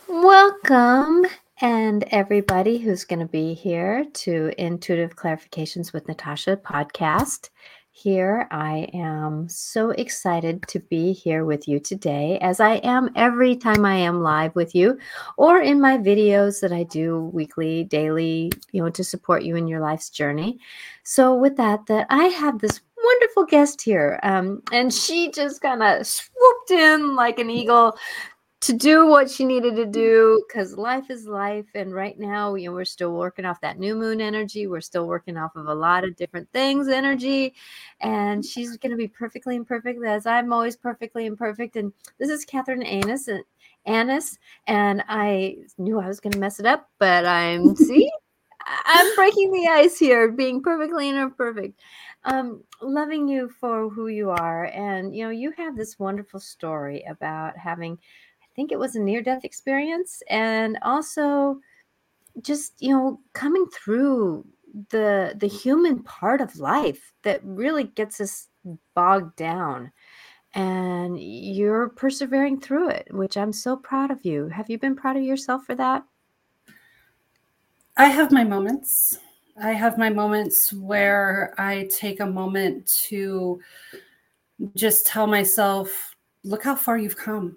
Welcome, and everybody who's going to be here to Intuitive Clarifications with Natasha podcast. Here, I am so excited to be here with you today, as I am every time I am live with you or in my videos that I do weekly, daily, to support you in your life's journey. So, with that I have this wonderful guest here, and she just kind of swooped in like an eagle to do what she needed to do, because life is life. And right now, we're still working off that new moon energy. We're still working off of a lot of different things energy. And she's going to be perfectly imperfect, as I'm always perfectly imperfect. And this is Catherine Annis. And I knew I was going to mess it up, but I'm breaking the ice here, being perfectly imperfect. Loving you for who you are. And, you have this wonderful story about having, I think it was a near-death experience, and also just, coming through the human part of life that really gets us bogged down. And you're persevering through it, which I'm so proud of you. Have you been proud of yourself for that? I have my moments. I have my moments where I take a moment to just tell myself, look how far you've come.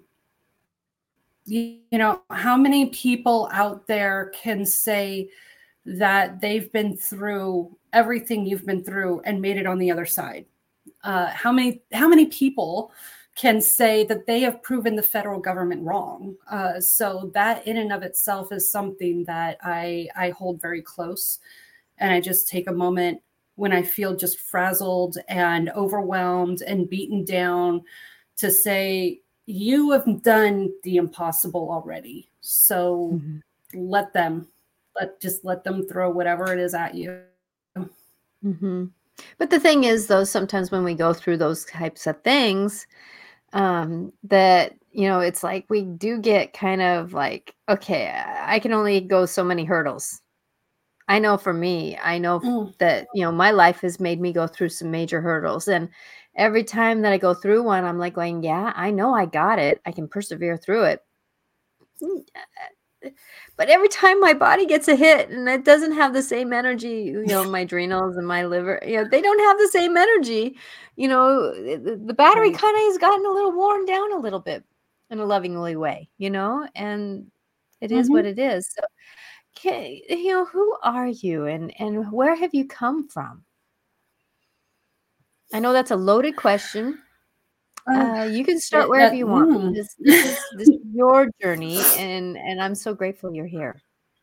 How many people out there can say that they've been through everything you've been through and made it on the other side? How many people can say that they have proven the federal government wrong? So that in and of itself is something that I hold very close. And I just take a moment when I feel just frazzled and overwhelmed and beaten down to say, you have done the impossible already. So let them throw whatever it is at you. Mm-hmm. But the thing is, though, sometimes when we go through those types of things, that, it's like we do get kind of like, okay, I can only go so many hurdles. I know for me, that, my life has made me go through some major hurdles. And every time that I go through one, I'm like going, yeah, I know I got it. I can persevere through it. But every time my body gets a hit and it doesn't have the same energy, my adrenals and my liver, they don't have the same energy. The battery kind of has gotten a little worn down a little bit in a lovingly way, and it is what it is. So, who are you and where have you come from? I know that's a loaded question. You can start wherever you want. This is your journey, and I'm so grateful you're here.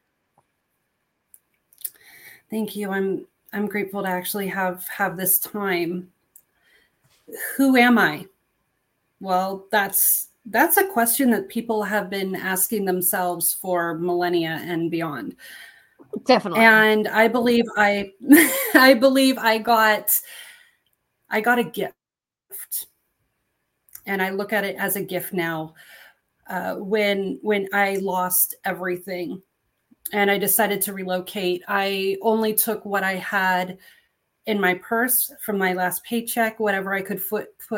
Thank you. I'm grateful to actually have this time. Who am I? Well, that's a question that people have been asking themselves for millennia and beyond. Definitely. And I believe I got a gift. And I look at it as a gift now. When I lost everything and I decided to relocate, I only took what I had in my purse from my last paycheck, whatever I could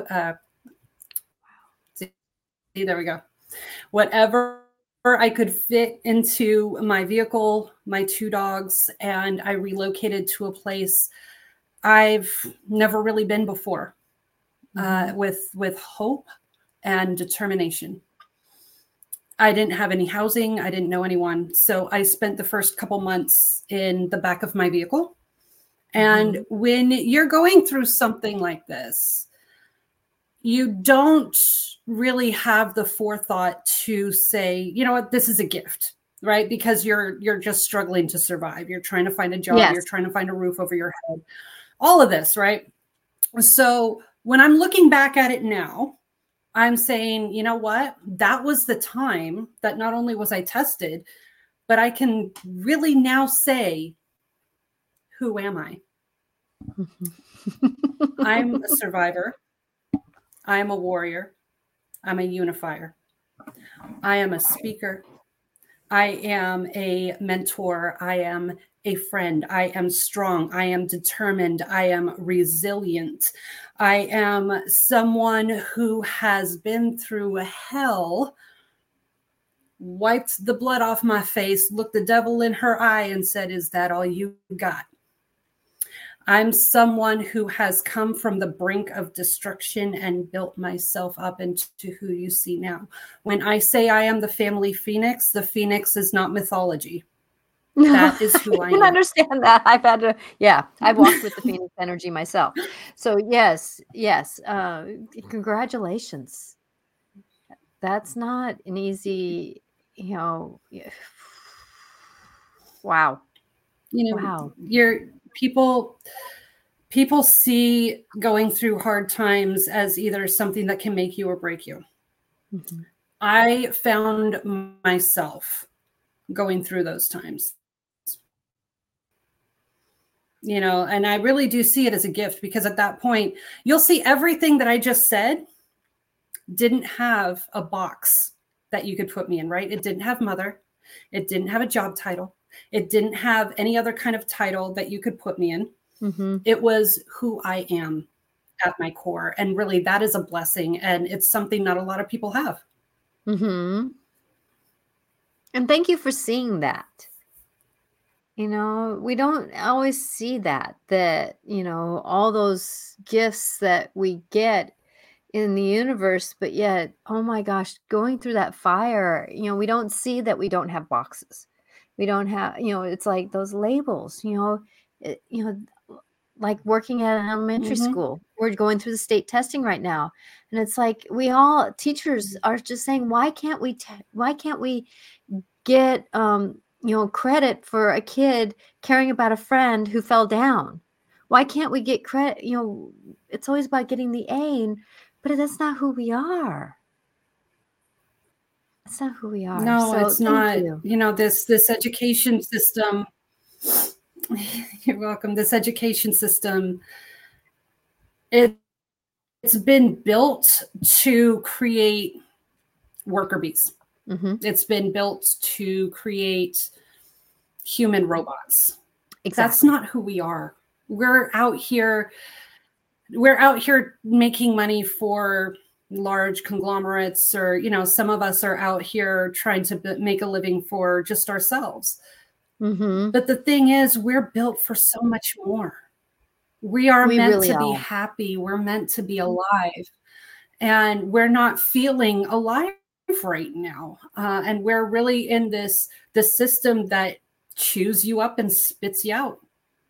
there we go. Whatever I could fit into my vehicle, my 2 dogs, and I relocated to a place I've never really been before, with hope and determination. I didn't have any housing. I didn't know anyone. So I spent the first couple months in the back of my vehicle. And when you're going through something like this, you don't really have the forethought to say, you know what, this is a gift, right? Because you're just struggling to survive. You're trying to find a job. Yes. You're trying to find a roof over your head. All of this, right? So when I'm looking back at it now, I'm saying, you know what? That was the time that not only was I tested, but I can really now say, who am I? I'm a survivor. I'm a warrior. I'm a unifier. I am a speaker. I am a mentor. I am a friend. I am strong. I am determined. I am resilient. I am someone who has been through hell wiped the blood off my face, looked the devil in her eye, and said, "Is that all you got?" I'm someone who has come from the brink of destruction and built myself up into who you see now. When I say I am the family phoenix, the phoenix is not mythology. That is who I can am. understand that. I've had to, I've walked with the Phoenix energy myself. So yes, congratulations. That's not an easy, wow. Wow. People see going through hard times as either something that can make you or break you. Mm-hmm. I found myself going through those times. And I really do see it as a gift, because at that point, you'll see everything that I just said didn't have a box that you could put me in, right? It didn't have mother. It didn't have a job title. It didn't have any other kind of title that you could put me in. Mm-hmm. It was who I am at my core. And really, that is a blessing. And it's something not a lot of people have. Mm-hmm. And thank you for seeing that. We don't always see that, all those gifts that we get in the universe, but yet, oh my gosh, going through that fire, we don't see that we don't have boxes. We don't have, it's like those labels, like working at an elementary mm-hmm. school. We're going through the state testing right now. And it's like, teachers are just saying, why can't we get, credit for a kid caring about a friend who fell down? Why can't we get credit? It's always about getting the A, but that's not who we are. That's not who we are. No, so it's not. This education system. You're welcome. This education system, it's been built to create worker bees. Mm-hmm. It's been built to create human robots. Exactly. That's not who we are. We're out here making money for large conglomerates, or, some of us are out here trying to make a living for just ourselves. Mm-hmm. But the thing is, we're built for so much more. We meant really to be happy. We're meant to be alive. And we're not feeling alive right now. And we're really in the system that chews you up and spits you out.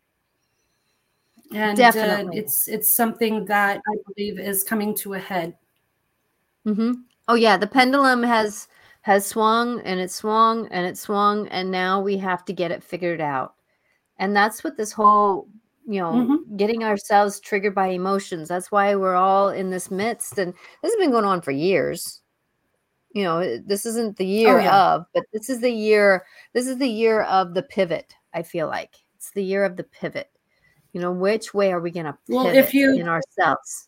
And it's something that I believe is coming to a head. Mm-hmm. Oh yeah, the pendulum has swung and it swung and it swung, and now we have to get it figured out. And that's what this whole, mm-hmm. getting ourselves triggered by emotions. That's why we're all in this midst, and this has been going on for years. This isn't the year of, but this is the year of the pivot. I feel like it's the year of the pivot. Which way are we going to pivot in ourselves?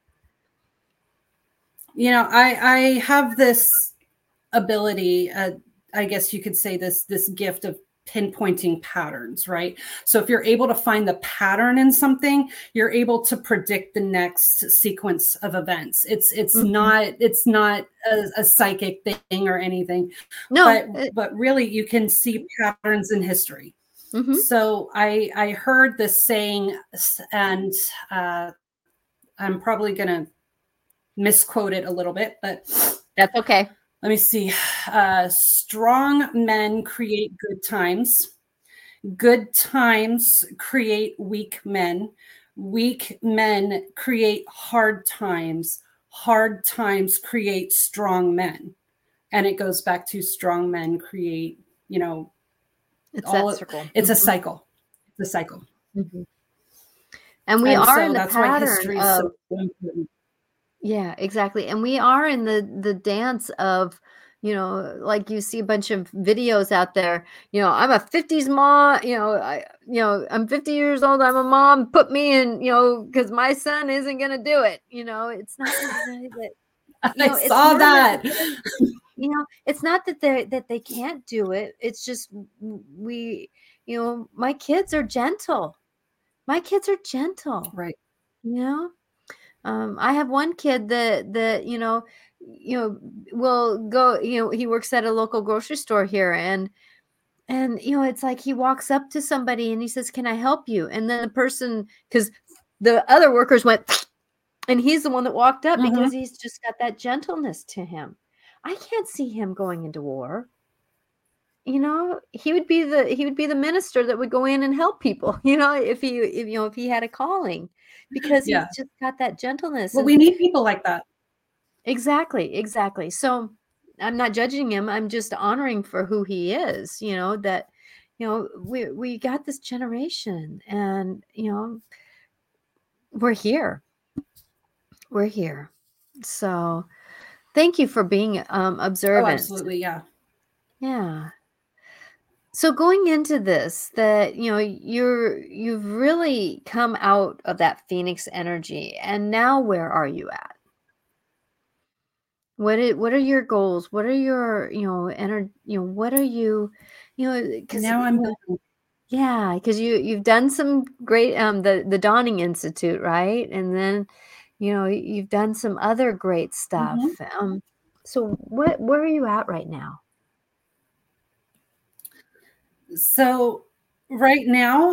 I have this ability, I guess you could say this gift of pinpointing patterns, right? So if you're able to find the pattern in something, you're able to predict the next sequence of events. It's mm-hmm. not a psychic thing or anything. No, but really you can see patterns in history. Mm-hmm. So I heard this saying, and I'm probably going to misquote it a little bit, but that's okay. Let me see. Strong men create good times. Good times create weak men. Weak men create hard times. Hard times create strong men. And it goes back to strong men create, it's that circle. It's mm-hmm. a cycle. It's a cycle. Mm-hmm. And we are in the pattern of, so important. Yeah, exactly. And we are in the dance of, like you see a bunch of videos out there, I'm a 50s mom, I'm 50 years old. I'm a mom, put me in, because my son isn't going to do it. It's not that, I saw that. It's not that they can't do it. It's just my kids are gentle. Right. I have one kid that will go, he works at a local grocery store here, and it's like he walks up to somebody and he says, "Can I help you?" And then the person, because the other workers went, and he's the one that walked up Mhm. because he's just got that gentleness to him. I can't see him going into war. He would be the minister that would go in and help people, if he had a calling, because Yeah. he's just got that gentleness. Well, And we need people like that. exactly. So I'm not judging him. I'm just honoring for who he is, that, we got this generation, and, we're here. We're here. So thank you for being Oh, observant. absolutely. Yeah. Yeah. So going into this, that you've really come out of that Phoenix energy, and now where are you at? What are your goals? What are your, what are you, because Now I'm building. yeah, because you've done some great, the Dawning Institute, right? And then, you've done some other great stuff. Mhm. So where are you at right now? So right now,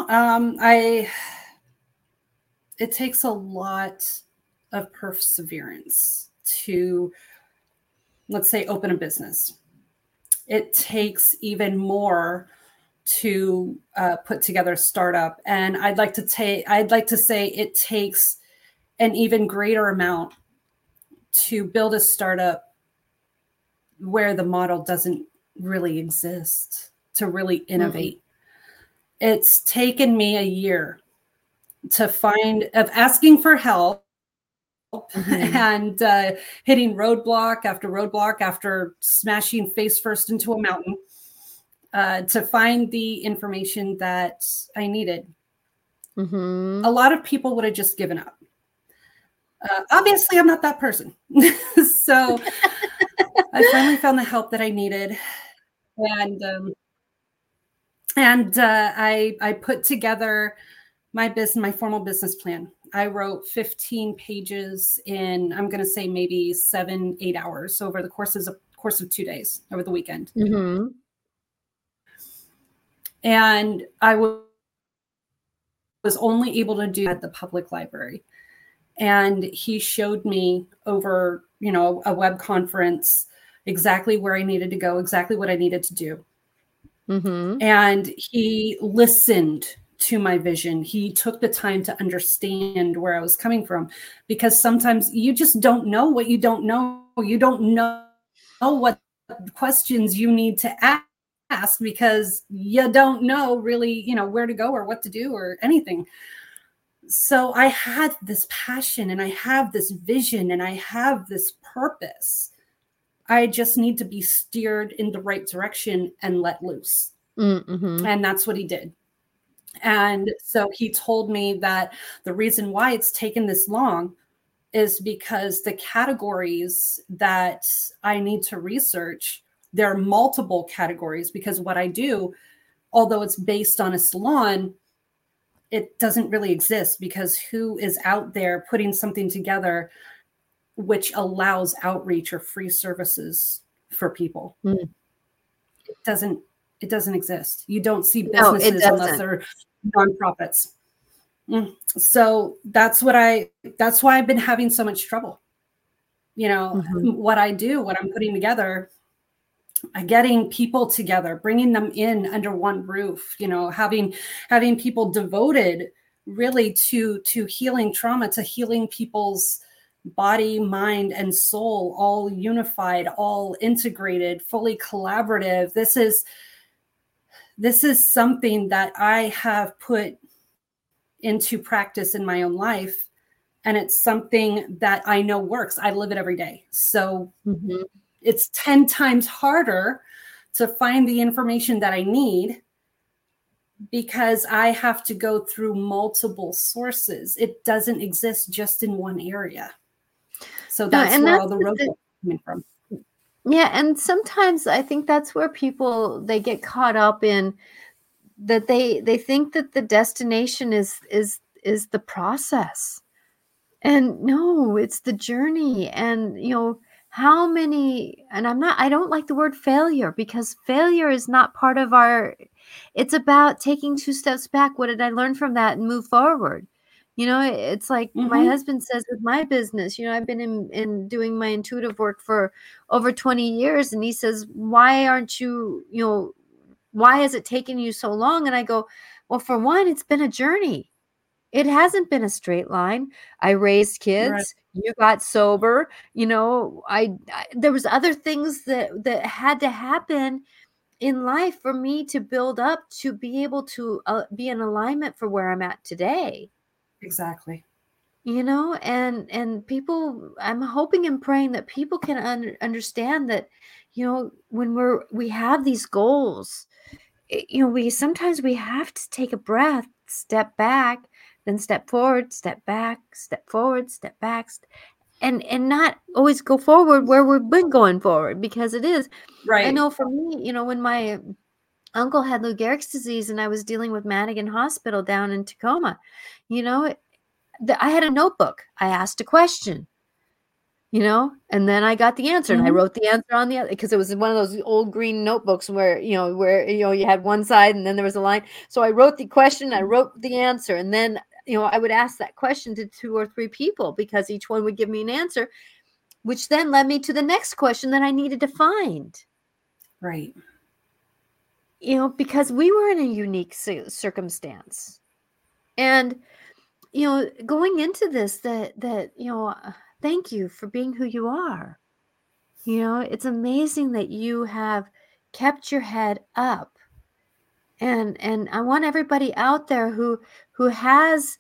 it takes a lot of perseverance to, let's say, open a business. It takes even more to put together a startup, and I'd like to say it takes an even greater amount to build a startup where the model doesn't really exist, to really Mm-mm. innovate. It's taken me a year of asking for help Mm-hmm. and hitting roadblock after smashing face first into a mountain to find the information that I needed. Mm-hmm. A lot of people would have just given up. Obviously, I'm not that person. So I finally found the help that I needed. And I put together my formal business plan. I wrote 15 pages in, I'm going to say, maybe 7-8 hours over the course of 2 days over the weekend. Mm-hmm. And I was only able to do at the public library. And he showed me over, a web conference exactly where I needed to go, exactly what I needed to do. Mm-hmm. And he listened to my vision. He took the time to understand where I was coming from, because sometimes you just don't know what you don't know. You don't know what questions you need to ask because you don't know really, where to go or what to do or anything. So I had this passion and I have this vision and I have this purpose. I just need to be steered in the right direction and let loose. Mm-hmm. And that's what he did. And so he told me that the reason why it's taken this long is because the categories that I need to research, there are multiple categories, because what I do, although it's based on a salon, it doesn't really exist, because who is out there putting something together which allows outreach or free services for people? Mm. It doesn't exist. You don't see No, it businesses unless doesn't. they're nonprofits. So that's why I've been having so much trouble. Mm-hmm. What I do, what I'm putting together, getting people together, bringing them in under one roof, having people devoted really to healing trauma, to healing people's body, mind, and soul, all unified, all integrated, fully collaborative. This is something that I have put into practice in my own life, and it's something that I know works. I live it every day. So Mm-hmm. it's 10 times harder to find the information that I need, because I have to go through multiple sources. It doesn't exist just in one area. So No, that's and where that's all the roadblocks are coming from. yeah, and sometimes I think that's where people, they get caught up in that, they think that the destination is the process. And no, it's the journey. And how many, and I don't like the word failure, because failure is not part of it's about taking 2 steps back. What did I learn from that and move forward? It's like my Mm-hmm. husband says with my business, I've been in doing my intuitive work for over 20 years. And he says, why aren't you, why has it taken you so long? And I go, well, for one, it's been a journey. It hasn't been a straight line. I raised Right. kids. You got sober. There was other things that had to happen in life for me to build up to be able to be in alignment for where I'm at today. Exactly. And people, I'm hoping and praying that people can understand that, when we have these goals, sometimes we have to take a breath, step back, then step forward, step back, step forward, step back, and not always go forward where we've been going forward, because it is. I Right. know for me, when my uncle had Lou Gehrig's disease and I was dealing with Madigan Hospital down in Tacoma, you know, I had a notebook. I asked a question, and then I got the answer, and I Mm-hmm. wrote the answer on the other, because it was one of those old green notebooks where you had one side and then there was a line. So I wrote the question, I wrote the answer, and then I would ask that question to 2 or 3 people, because each one would give me an answer, which then led me to the next question that I needed to find. Right. Because we were in a unique circumstance, and going into this, that thank you for being who you are. It's amazing that you have kept your head up. And I want everybody out there who has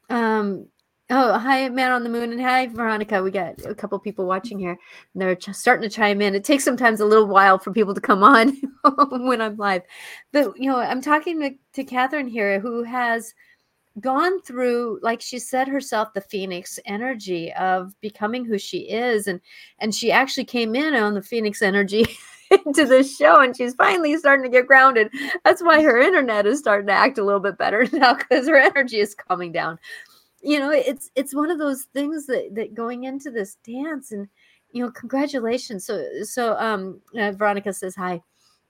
oh, hi, Man on the Moon, and hi, Veronica. We got a couple people watching here, and they're starting to chime in. It takes sometimes a little while for people to come on when I'm live. But I'm talking to Catherine here, who has gone through, like she said herself, the Phoenix energy of becoming who she is, and she actually came in on the Phoenix energy into this show, and she's finally starting to get grounded. That's why her internet is starting to act a little bit better now, because her energy is coming down. It's one of those things that going into this dance, and congratulations. So Veronica says hi.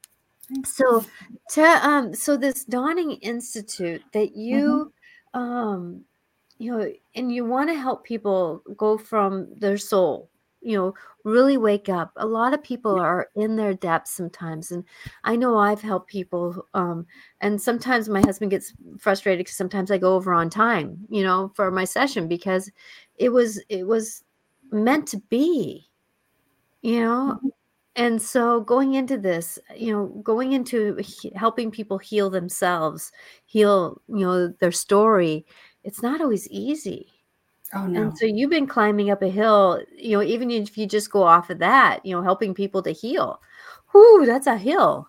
So this Dawning Institute that Mm-hmm. um and you want to help people go from their soul, really wake up. A lot of people are in their depths sometimes, and I know I've helped people, and sometimes my husband gets frustrated because sometimes I go over on time, for my session, because it was meant to be, you know Mm-hmm. and so going into this, going into helping people heal themselves, heal, their story, it's not always easy. Oh And no. so you've been climbing up a hill, even if you just go off of that, helping people to heal. Whoo, that's a hill.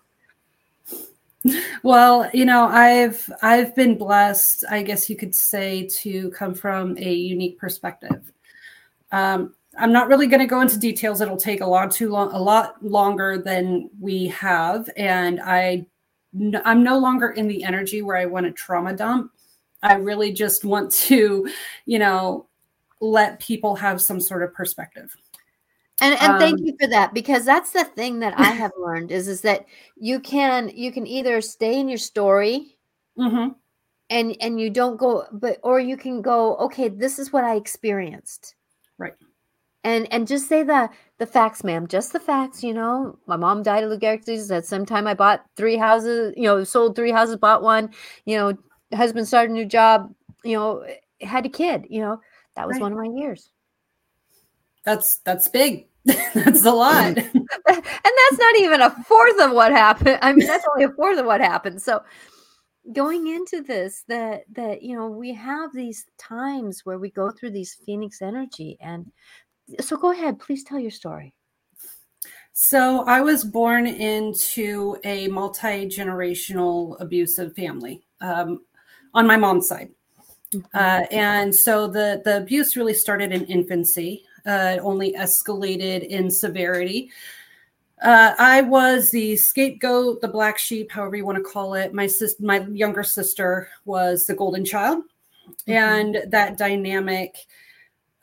Well, I've been blessed, I guess you could say, to come from a unique perspective. I'm not really going to go into details. It'll take a lot longer than we have, and I'm no longer in the energy where I want to trauma dump. I really just want to, let people have some sort of perspective. And thank you for that, because that's the thing that I have learned is that you can either stay in your story, Mm-hmm. and you don't go, or you can go, okay, this is what I experienced. Right. And just say the facts, ma'am. Just the facts. My mom died of Lou Gehrig's disease. At some time, I bought 3 houses. Sold 3 houses, bought one. Husband started a new job. Had a kid. That was Right. one of my years. That's big. That's a lot. And that's not even a fourth of what happened. I mean, that's only a fourth of what happened. So going into this, that we have these times where we go through these Phoenix energy. And so go ahead, please tell your story. So I was born into a multi-generational abusive family, on my mom's side. And so the abuse really started in infancy, only escalated in severity. I was the scapegoat, the black sheep, however you want to call it. My younger sister was the golden child. And that dynamic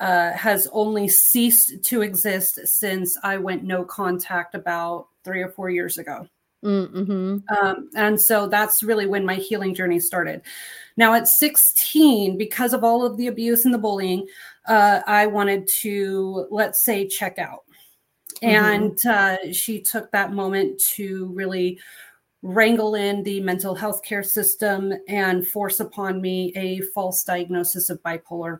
has only ceased to exist since I went no contact about 3 or 4 years ago. Mm-hmm. And so that's really when my healing journey started. Now at 16, because of all of the abuse and the bullying, I wanted to, let's say, check out. And she took that moment to really wrangle in the mental health care system and force upon me a false diagnosis of bipolar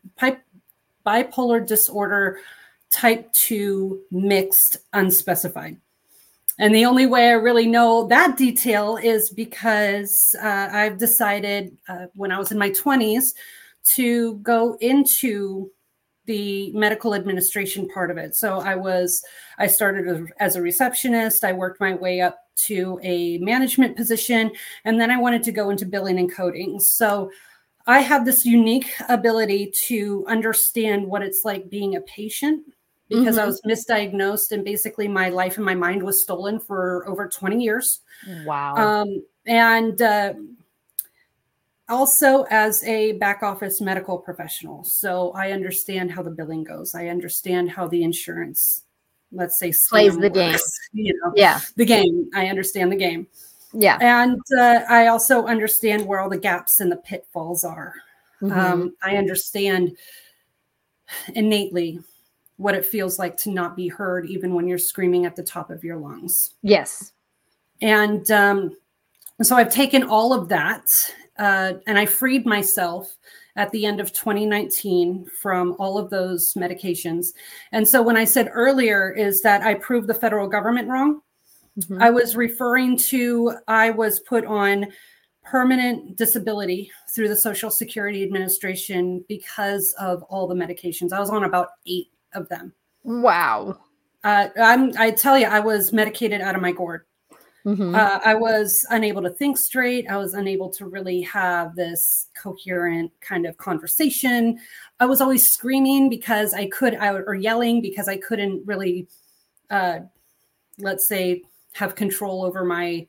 disorder type 2 mixed unspecified. And the only way I really know that detail is because I've decided when I was in my 20s to go into the medical administration part of it. So I started as a receptionist. I worked my way up to a management position, and then I wanted to go into billing and coding. So I have this unique ability to understand what it's like being a patient, because I was misdiagnosed and basically my life and my mind was stolen for over 20 years. Wow. And also as a back office medical professional. So I understand how the billing goes. I understand how the insurance, let's say, Plays the works. game. Yeah. The game. I understand the game. Yeah. And I also understand where all the gaps and the pitfalls are. I understand innately what it feels like to not be heard, even when you're screaming at the top of your lungs. Yes. And so I've taken all of that and I freed myself at the end of 2019 from all of those medications. And so when I said earlier is that I proved the federal government wrong, I was referring to, I was put on permanent disability through the Social Security Administration because of all the medications. I was on about 8 of them. Wow. I tell you, I was medicated out of my gourd. I was unable to think straight. I was unable to really have this coherent kind of conversation. I was always screaming because or yelling because I couldn't really, let's say, have control over my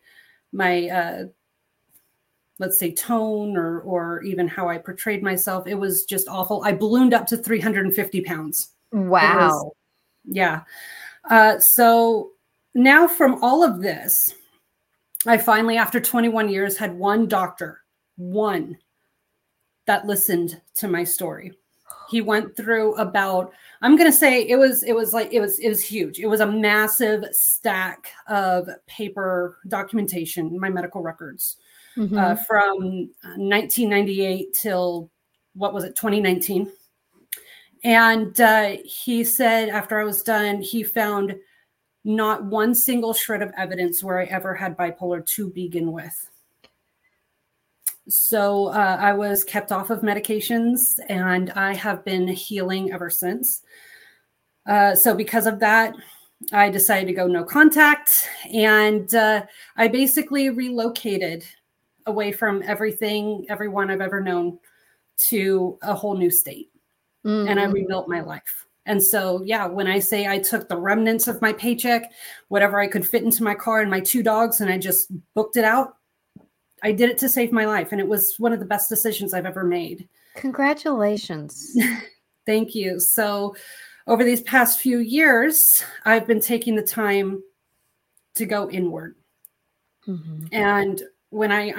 let's say, tone or even how I portrayed myself. It was just awful. I ballooned up to 350 pounds. Wow. Yeah. So now from all of this, I finally, after 21 years, had one doctor that listened to my story. He went through about, I'm going to say it was huge. It was a massive stack of paper documentation, my medical records from 1998 till, 2019. And he said after I was done, he found not one single shred of evidence where I ever had bipolar to begin with. So I was kept off of medications and I have been healing ever since. So because of that, I decided to go no contact. And I basically relocated away from everyone I've ever known to a whole new state. And I rebuilt my life. And so, yeah, when I say I took the remnants of my paycheck, whatever I could fit into my car and my 2 dogs, and I just booked it out, I did it to save my life. And it was one of the best decisions I've ever made. Congratulations. Thank you. So over these past few years, I've been taking the time to go inward. And when I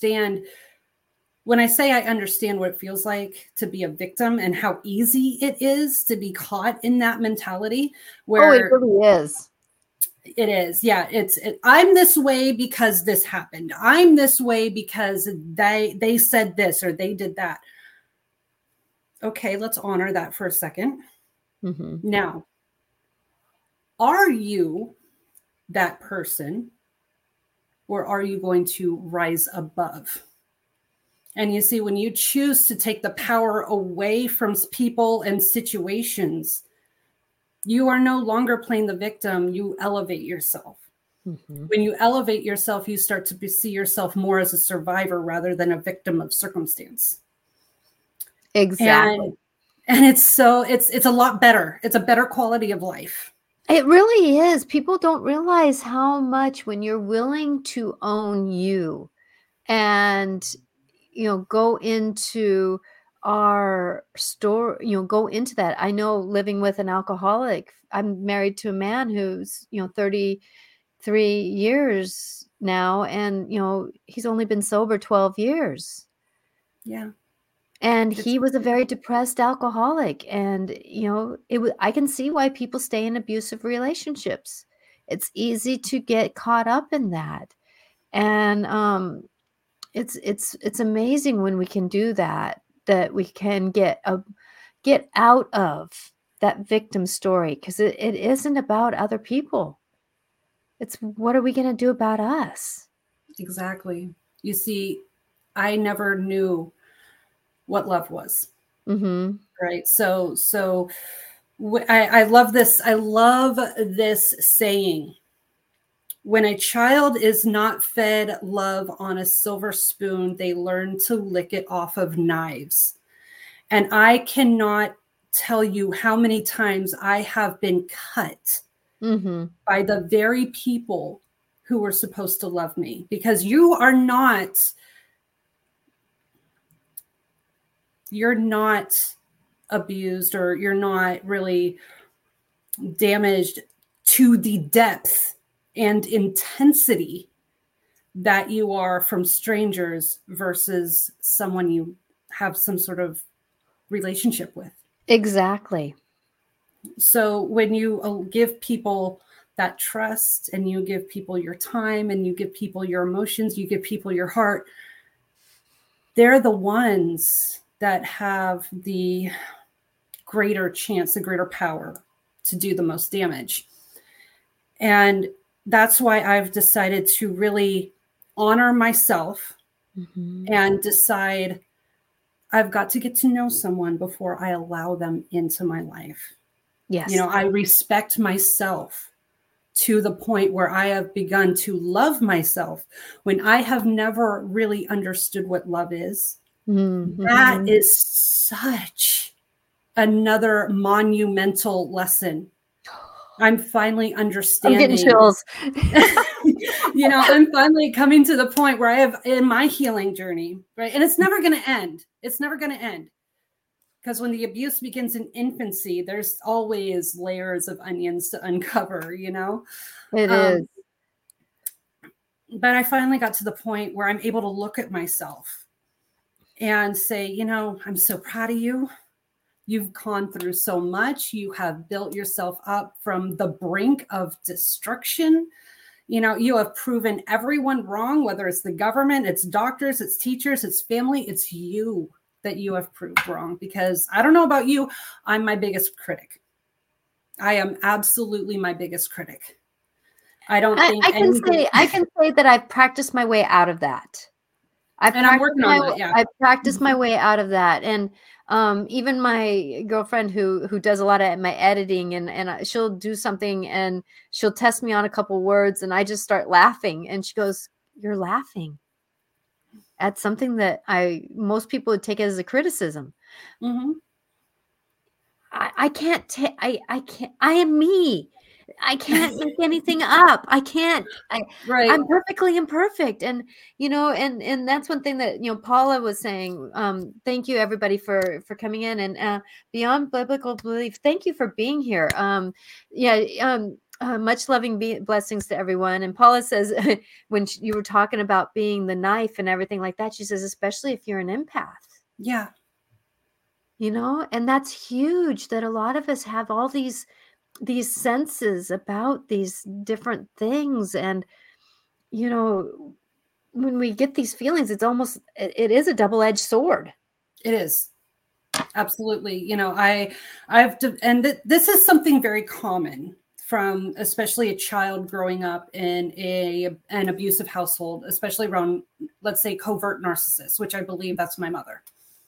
say I understand what it feels like to be a victim and how easy it is to be caught in that mentality where it really is. It is. Yeah. I'm this way because this happened. I'm this way because they said this or they did that. Okay. Let's honor that for a second. Now, are you that person or are you going to rise above? And you see, when you choose to take the power away from people and situations, you are no longer playing the victim. You elevate yourself. When you elevate yourself, you start to see yourself more as a survivor rather than a victim of circumstance. Exactly. And it's a lot better. It's a better quality of life. It really is. People don't realize how much when you're willing to own you and, go into our story, go into that. I know, living with an alcoholic, I'm married to a man who's, 33 years now, and, he's only been sober 12 years. Yeah. And he was a very depressed alcoholic. And, I can see why people stay in abusive relationships. It's easy to get caught up in that. And it's amazing when we can do that we can get out of that victim story, because it isn't about other people. It's, what are we going to do about us? Exactly. You see, I never knew what love was. Mm-hmm. Right. So I love this. I love this saying. When a child is not fed love on a silver spoon, they learn to lick it off of knives. And I cannot tell you how many times I have been cut by the very people who were supposed to love me, because you're not abused, or you're not really damaged to the depth and intensity that you are from strangers versus someone you have some sort of relationship with. Exactly. So when you give people that trust, and you give people your time, and you give people your emotions, you give people your heart, they're the ones that have the greater chance, the greater power to do the most damage. And that's why I've decided to really honor myself and decide I've got to get to know someone before I allow them into my life. Yes. I respect myself to the point where I have begun to love myself when I have never really understood what love is. That is such another monumental lesson. I'm finally understanding. I'm getting chills. I'm finally coming to the point where I have in my healing journey, right? And it's never going to end. It's never going to end. Because when the abuse begins in infancy, there's always layers of onions to uncover, It is. But I finally got to the point where I'm able to look at myself and say, I'm so proud of you. You've gone through so much. You have built yourself up from the brink of destruction. You have proven everyone wrong, whether it's the government, it's doctors, it's teachers, it's family, it's you that you have proved wrong. Because I don't know about you, I'm my biggest critic. I am absolutely my biggest critic. I don't think I can say that I've practiced my way out of that. I'm working on that. Yeah. I practiced my way out of that. And even my girlfriend who does a lot of my editing, and she'll do something and she'll test me on a couple words, and I just start laughing, and she goes, "You're laughing at something that most people would take as a criticism." I can't take, I can't, I am me. I can't make anything up. I can't, Right. I'm perfectly imperfect. And, and that's one thing that, Paula was saying. Thank you everybody for coming in, and Beyond Biblical Belief. Thank you for being here. Much loving blessings to everyone. And Paula says, when you were talking about being the knife and everything like that, she says, especially if you're an empath. Yeah. And that's huge, that a lot of us have all these senses about these different things. And, when we get these feelings, it is a double-edged sword. It is. Absolutely. This is something very common from especially a child growing up in an abusive household, especially around, let's say, covert narcissists, which I believe that's my mother.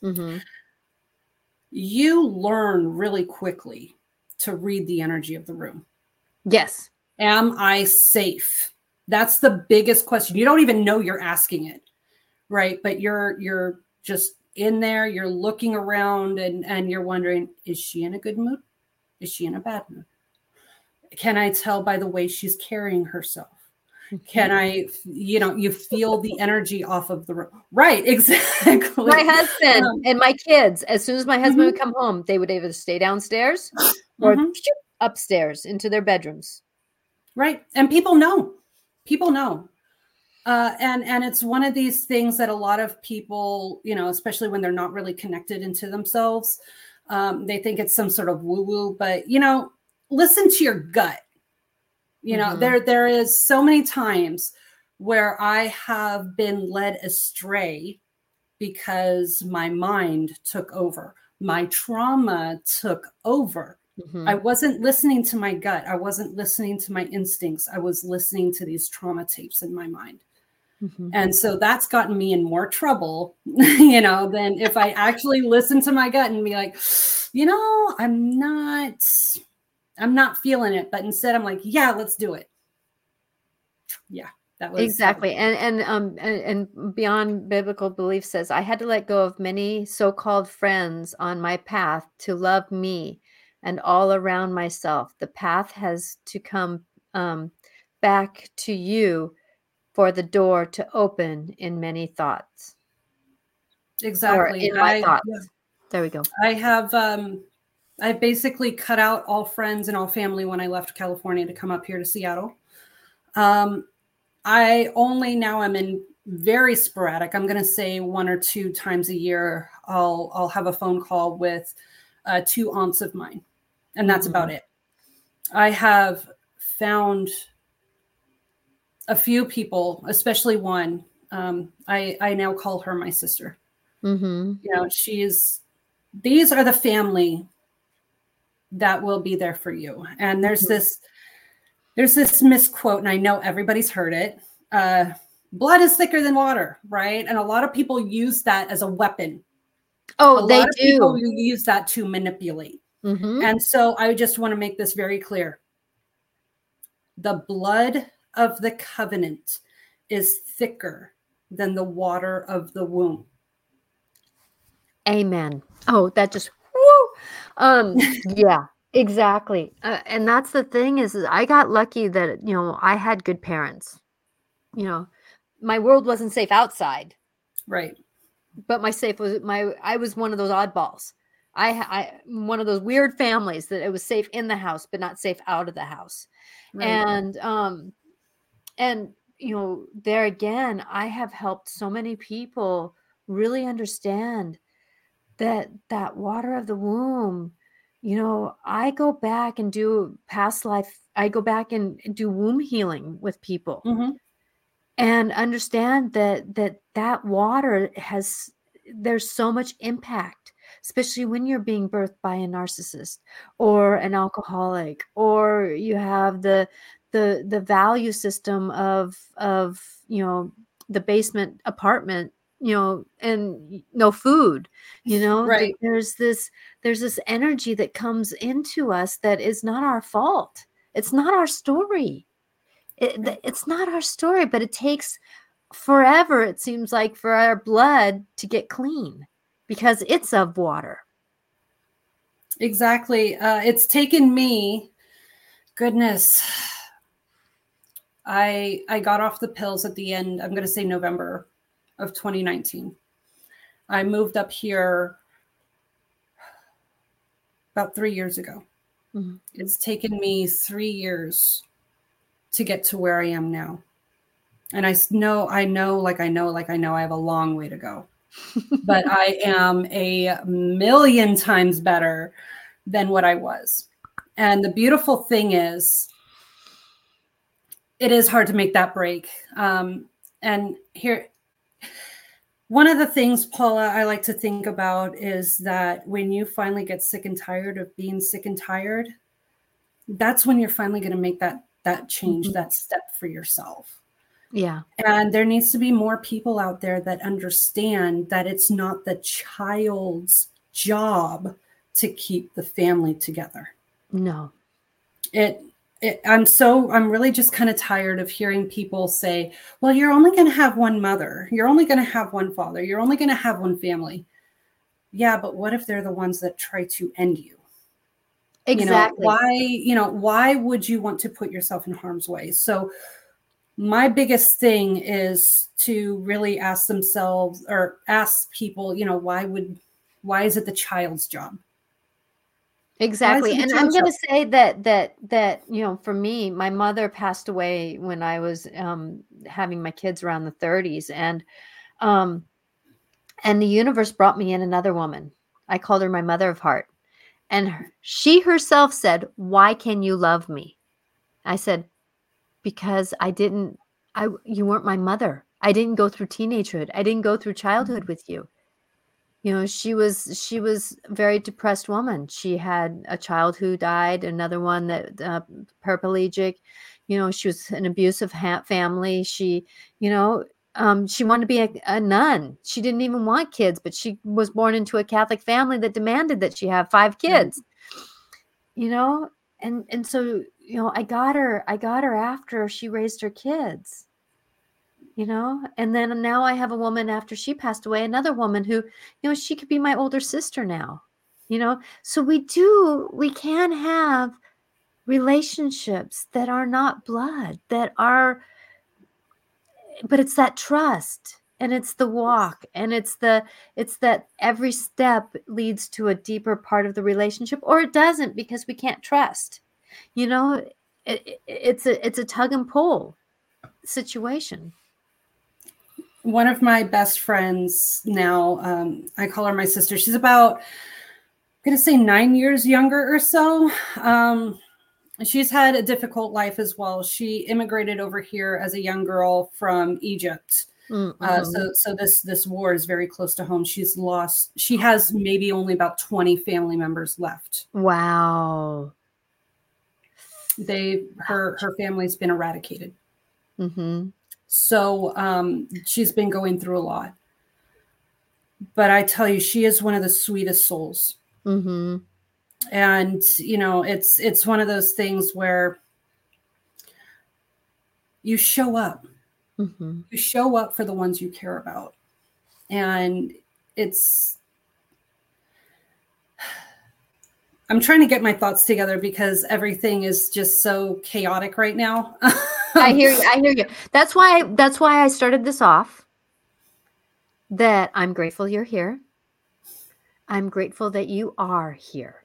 You learn really quickly to read the energy of the room. Yes. Am I safe? That's the biggest question. You don't even know you're asking it, right? But you're just in there, you're looking around, and you're wondering, is she in a good mood? Is she in a bad mood? Can I tell by the way she's carrying herself? Can I, you feel the energy off of the room. Right. Exactly. My husband and my kids, as soon as my husband Mhm. would come home, they would either stay downstairs or Mhm. upstairs into their bedrooms. Right. And people know. People know. And it's one of these things that a lot of people, especially when they're not really connected into themselves, they think it's some sort of woo-woo. But listen to your gut. There is so many times where I have been led astray because my mind took over, my trauma took over. I wasn't listening to my gut. I wasn't listening to my instincts. I was listening to these trauma tapes in my mind. And so that's gotten me in more trouble, than if I actually listen to my gut and be like, I'm not feeling it. But instead I'm like, yeah, let's do it. Yeah, that was exactly. And Beyond Biblical Belief says, I had to let go of many so-called friends on my path to love me and all around myself. The path has to come back to you for the door to open in many thoughts. exactly. Or in my thoughts. Yeah. There we go. I basically cut out all friends and all family when I left California to come up here to Seattle. I only now am in very sporadic. I'm going to say 1 or 2 times a year, I'll have a phone call with 2 aunts of mine. And that's about it. I have found a few people, especially one. I now call her my sister. These are the family that will be there for you. And there's this misquote, and I know everybody's heard it. Blood is thicker than water, right? And a lot of people use that as a weapon. Oh, they do. People use that to manipulate. And so I just want to make this very clear. The blood of the covenant is thicker than the water of the womb. Amen. Oh, that just woo. Yeah, exactly. And that's the thing is I got lucky that I had good parents. My world wasn't safe outside, right? But I was one of those oddballs. I one of those weird families that it was safe in the house, but not safe out of the house. Right. And there again, I have helped so many people really understand that water of the womb, I go back and do past life. I go back and do womb healing with people and understand that water there's so much impact, especially when you're being birthed by a narcissist or an alcoholic, or you have the value system of the basement apartment, and no food, right. There's this energy that comes into us that is not our fault. It's not our story. It's not our story, but it takes forever, it seems like, for our blood to get clean because it's of water. Exactly. It's taken me, goodness, I got off the pills at the end, I'm going to say November of 2019. I moved up here about 3 years ago. It's taken me 3 years to get to where I am now. And I know I have a long way to go. But I am a million times better than what I was. And the beautiful thing is, it is hard to make that break. And here, one of the things, Paula, I like to think about is that when you finally get sick and tired of being sick and tired, that's when you're finally going to make that change, that step for yourself. Yeah. And there needs to be more people out there that understand that it's not the child's job to keep the family together. No. I'm really just kind of tired of hearing people say, well, you're only going to have one mother. You're only going to have one father. You're only going to have one family. Yeah, but what if they're the ones that try to end you? Exactly. Why would you want to put yourself in harm's way? So my biggest thing is to really ask themselves or ask people, why is it the child's job? Why is Exactly. it the And I'm child's going job? to say that, for me, my mother passed away when I was having my kids around the 30s. Um, and the universe brought me in another woman. I called her my mother of heart. And she herself said, "Why can you love me?" I said, "Because you weren't my mother. I didn't go through teenagehood. I didn't go through childhood with you." She was a very depressed woman. She had a child who died, another one that paraplegic. She was an abusive family. She wanted to be a nun. She didn't even want kids, but she was born into a Catholic family that demanded that she have 5 Right. kids. You know, and so, I got her after she raised her kids. And then now I have a woman after she passed away, another woman who, she could be my older sister now. So we can have relationships that are not blood, but it's that trust, and it's the walk, and it's that every step leads to a deeper part of the relationship, or it doesn't, because we can't trust. It's a tug and pull situation. One of my best friends now, I call her my sister. She's about, I'm going to say 9 years younger or so. She's had a difficult life as well. She immigrated over here as a young girl from Egypt. Mm-hmm. So this war is very close to home. She has maybe only about 20 family members left. Wow. Her family's been eradicated. Mm-hmm. So she's been going through a lot. But I tell you, she is one of the sweetest souls. Mm-hmm. And it's one of those things where you show up. Mm-hmm. You show up for the ones you care about. And I'm trying to get my thoughts together because everything is just so chaotic right now. I hear you. That's why I started this off, that I'm grateful you're here. I'm grateful that you are here.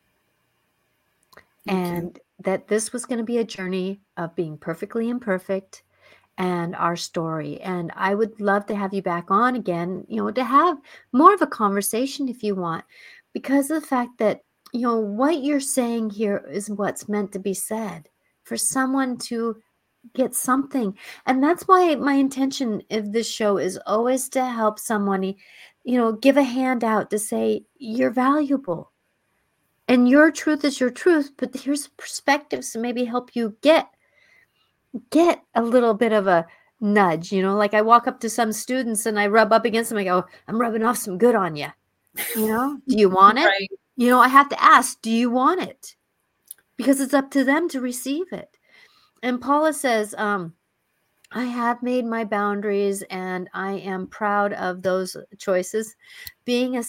And that this was going to be a journey of being perfectly imperfect and our story. And I would love to have you back on again, to have more of a conversation if you want, because of the fact that, what you're saying here is what's meant to be said for someone to get something. And that's why my intention of this show is always to help someone, give a hand out to say, you're valuable. And your truth is your truth, but here's perspectives to maybe help you get a little bit of a nudge. Like I walk up to some students and I rub up against them. I go, "I'm rubbing off some good on you. Do you want it?" Right. I have to ask, do you want it? Because it's up to them to receive it. And Paula says, I have made my boundaries and I am proud of those choices. Being the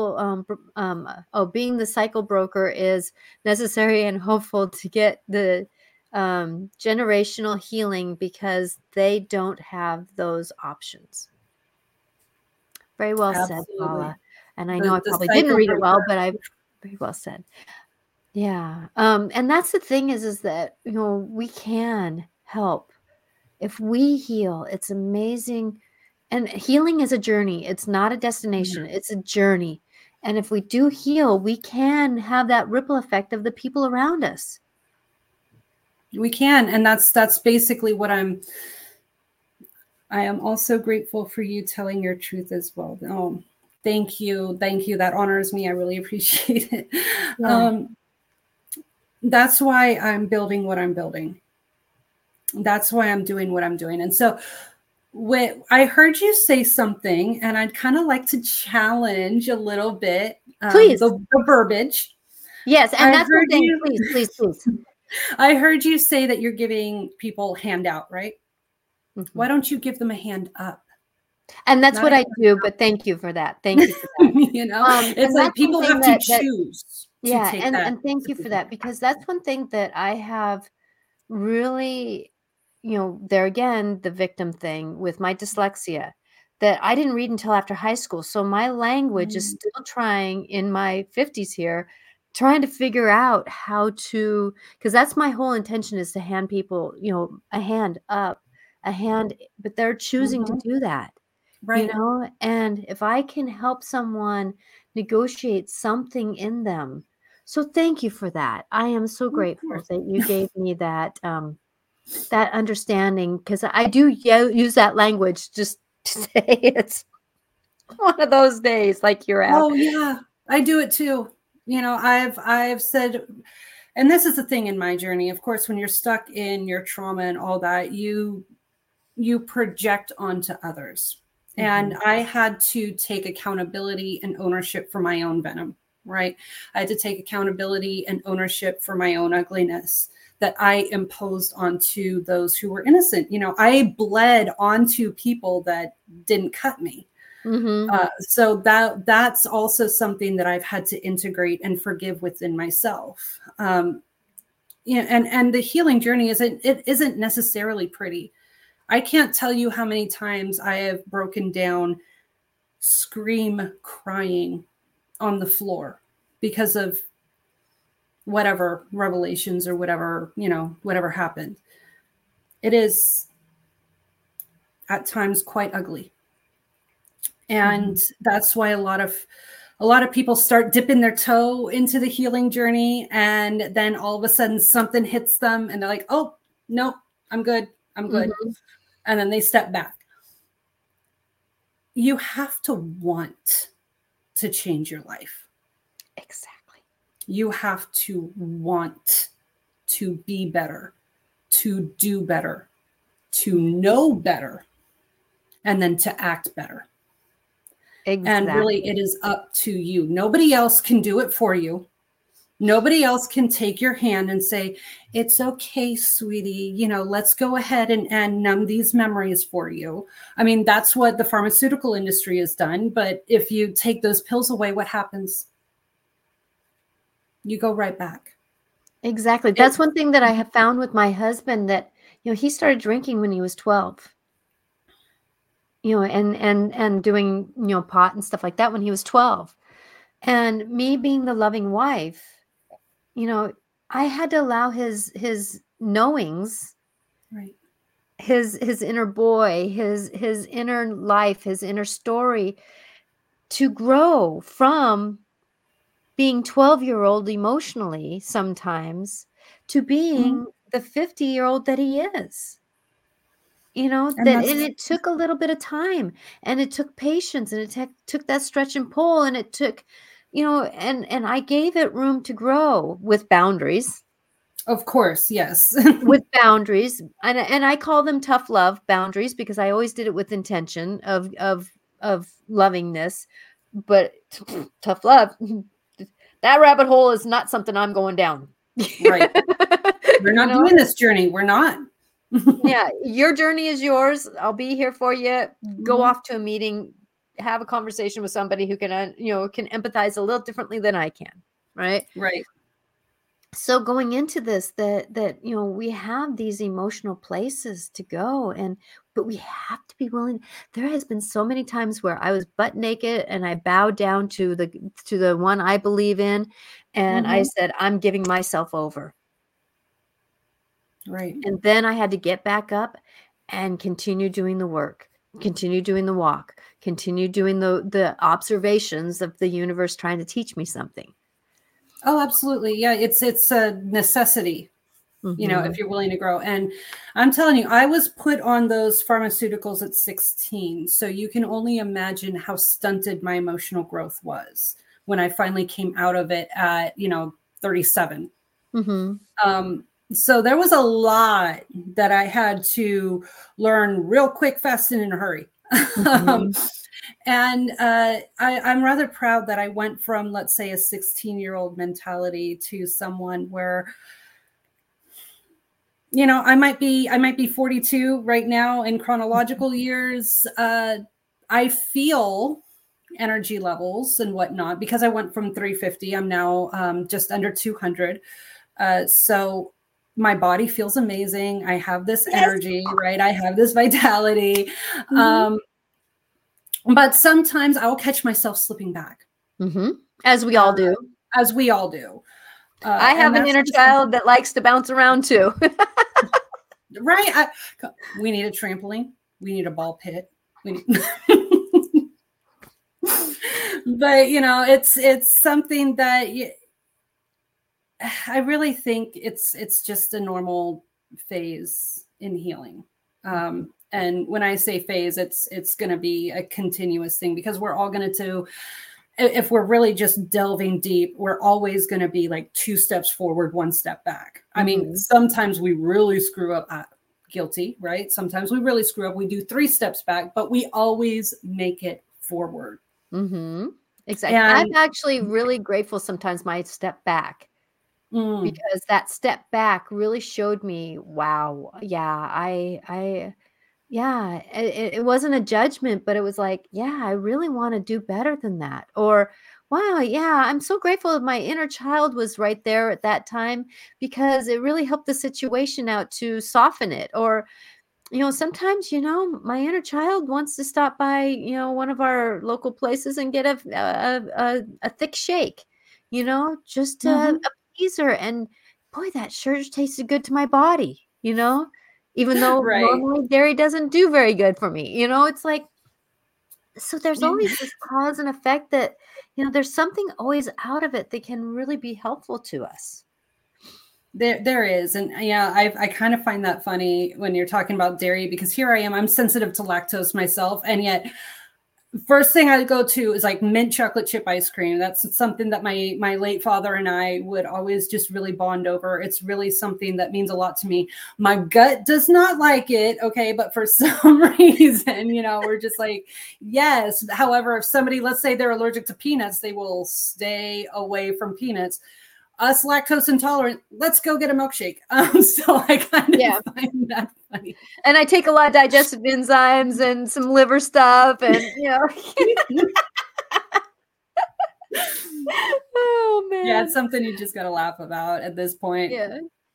cycle broker is necessary and hopeful to get the generational healing, because they don't have those options. Very well said, Paula. And I know I probably didn't read it well, but I very well said. Yeah. And that's the thing is that, we can help. If we heal, it's amazing. And healing is a journey. It's not a destination. Mm-hmm. It's a journey. And if we do heal, we can have that ripple effect of the people around us. We can. And that's basically what I am also grateful for you telling your truth as well. Oh, thank you. Thank you. That honors me. I really appreciate it. Yeah. That's why I'm building what I'm building. That's why I'm doing what I'm doing. And so I heard you say something, and I'd kind of like to challenge a little bit the verbiage. Yes, and that's the thing. Please. I heard you say that you're giving people handout, right? Mm-hmm. Why don't you give them a hand up? And that's what I do, but thank you for that. Thank you for that. It's like people have to choose. Yeah, and thank you for that, because that's one thing that I have really there again, the victim thing with my dyslexia that I didn't read until after high school. So my language is still trying in my 50s here, trying to figure out how to, because that's my whole intention is to hand people, a hand up, a hand, but they're choosing to do that, Right. and if I can help someone negotiate something in them. So thank you for that. I am so grateful that you gave me that understanding, because I do use that language just to say it's one of those days like you're out. Oh yeah, I do it too. I've said, and this is the thing in my journey. Of course, when you're stuck in your trauma and all that, you project onto others. Mm-hmm. And I had to take accountability and ownership for my own venom, right? I had to take accountability and ownership for my own ugliness that I imposed onto those who were innocent. I bled onto people that didn't cut me. Mm-hmm. So that's also something that I've had to integrate and forgive within myself. And the healing journey isn't necessarily pretty. I can't tell you how many times I have broken down, scream, crying on the floor because of whatever revelations or whatever happened. It is at times quite ugly. And that's why a lot of people start dipping their toe into the healing journey. And then all of a sudden something hits them and they're like, oh, no, I'm good. Mm-hmm. And then they step back. You have to want to change your life. Exactly. You have to want to be better, to do better, to know better, and then to act better. Exactly. And really, it is up to you. Nobody else can do it for you. Nobody else can take your hand and say, it's okay, sweetie, let's go ahead and numb these memories for you. I mean, that's what the pharmaceutical industry has done. But if you take those pills away, what happens? You go right back. Exactly. That's one thing that I have found with my husband, that, he started drinking when he was 12. And doing, pot and stuff like that when he was 12. And me being the loving wife, I had to allow his knowings, right, his inner boy, his inner life, his inner story to grow from being 12-year-old emotionally sometimes to being the 50-year-old that he is. And it took a little bit of time, and it took patience, and it took that stretch and pull, and it took, and I gave it room to grow with boundaries. Of course, yes. With boundaries, and I call them tough love boundaries, because I always did it with intention of lovingness, but tough love, that rabbit hole is not something I'm going down. Right. We're not doing this journey. We're not. Yeah, your journey is yours. I'll be here for you. Go off to a meeting, have a conversation with somebody who can, can empathize a little differently than I can. Right. Right. So going into this, that we have these emotional places to go, but we have to be willing. There has been so many times where I was butt naked and I bowed down to the one I believe in, and I said, I'm giving myself over. Right. And then I had to get back up and continue doing the work, continue doing the walk, continue doing the observations of the universe trying to teach me something. Oh, absolutely. Yeah. It's a necessity, if you're willing to grow. And I'm telling you, I was put on those pharmaceuticals at 16. So you can only imagine how stunted my emotional growth was when I finally came out of it at, 37. So there was a lot that I had to learn real quick, fast, and in a hurry. And I'm rather proud that I went from, let's say, a 16-year-old mentality to someone where, I might be 42 right now in chronological years. I feel energy levels and whatnot because I went from 350. I'm now just under 200. So my body feels amazing. I have this Yes. energy, right? I have this vitality. Mm-hmm. But sometimes I'll catch myself slipping back. Mm-hmm. As we all do. As we all do. I have an inner child that likes to bounce around too. Right. We need a trampoline. We need a ball pit. We need but it's something that I really think it's just a normal phase in healing. And when I say phase, it's going to be a continuous thing, because we're all going to, if we're really just delving deep, we're always going to be like 2 steps forward, 1 step back. I mean, sometimes we really screw up. Guilty, right? Sometimes we really screw up. We do 3 steps back, but we always make it forward. Mm-hmm. Exactly. And I'm actually really grateful sometimes my step back, because that step back really showed me, wow, yeah, it wasn't a judgment, but it was like, yeah, I really want to do better than that. Or, wow, yeah, I'm so grateful that my inner child was right there at that time, because it really helped the situation out to soften it. Or, sometimes, my inner child wants to stop by, one of our local places and get a thick shake, just to appease her. And boy, that sure tasted good to my body, even though normally dairy doesn't do very good for me. It's like, so there's always this cause and effect that, there's something always out of it that can really be helpful to us. There is. And yeah, I kind of find that funny when you're talking about dairy, because here I am, I'm sensitive to lactose myself. And yet first thing I go to is like mint chocolate chip ice cream. That's something that my late father and I would always just really bond over. It's really something that means a lot to me. My gut does not like it. Okay. But for some reason, we're just like, yes. However, if somebody, let's say they're allergic to peanuts, they will stay away from peanuts. Us lactose intolerant, let's go get a milkshake. So I kind of find that funny. And I take a lot of digestive enzymes and some liver stuff, and oh man. Yeah, it's something you just gotta laugh about at this point. Yeah.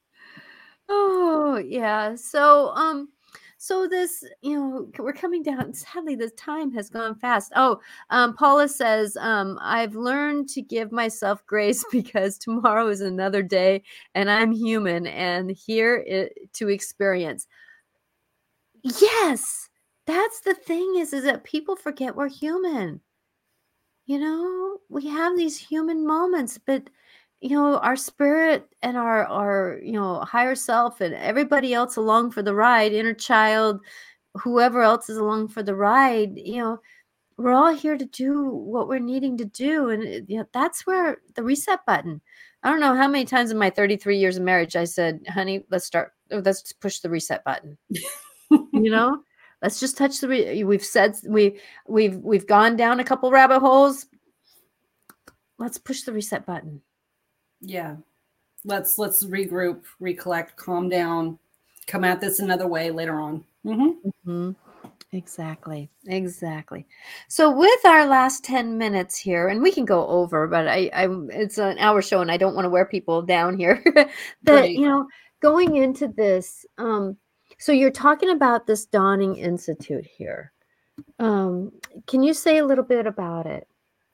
Oh yeah. So this, we're coming down. Sadly, the time has gone fast. Oh, Paula says, I've learned to give myself grace because tomorrow is another day and I'm human and here to experience. Yes, that's the thing is that people forget we're human. We have these human moments, but our spirit and our higher self and everybody else along for the ride, inner child, whoever else is along for the ride, we're all here to do what we're needing to do. And that's where the reset button. I don't know how many times in my 33 years of marriage I said, honey, let's push the reset button. Let's just touch we've said we've gone down a couple rabbit holes. Let's push the reset button. Yeah. Let's regroup, recollect, calm down, come at this another way later on. Exactly. So with our last 10 minutes here, and we can go over, but it's an hour show and I don't want to wear people down here. That, going into this, so you're talking about this Dawning Institute here. Can you say a little bit about it?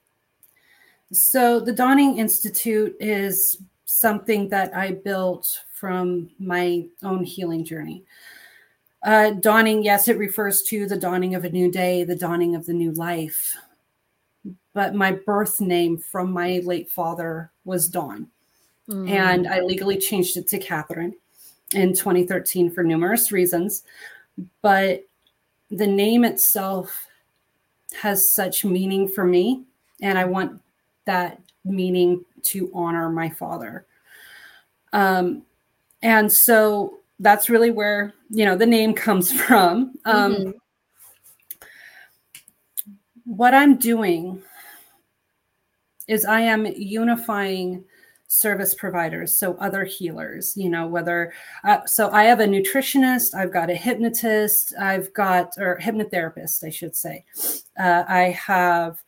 So the Dawning Institute is something that I built from my own healing journey. Dawning, yes, it refers to the dawning of a new day, the dawning of the new life. But my birth name from my late father was Dawn. And I legally changed it to Catherine in 2013 for numerous reasons. But the name itself has such meaning for me. And I want that meaning to honor my father. And so that's really where, the name comes from. What I'm doing is I am unifying service providers, so other healers, whether, so I have a nutritionist, I've got a hypnotist, or hypnotherapist, I should say. I have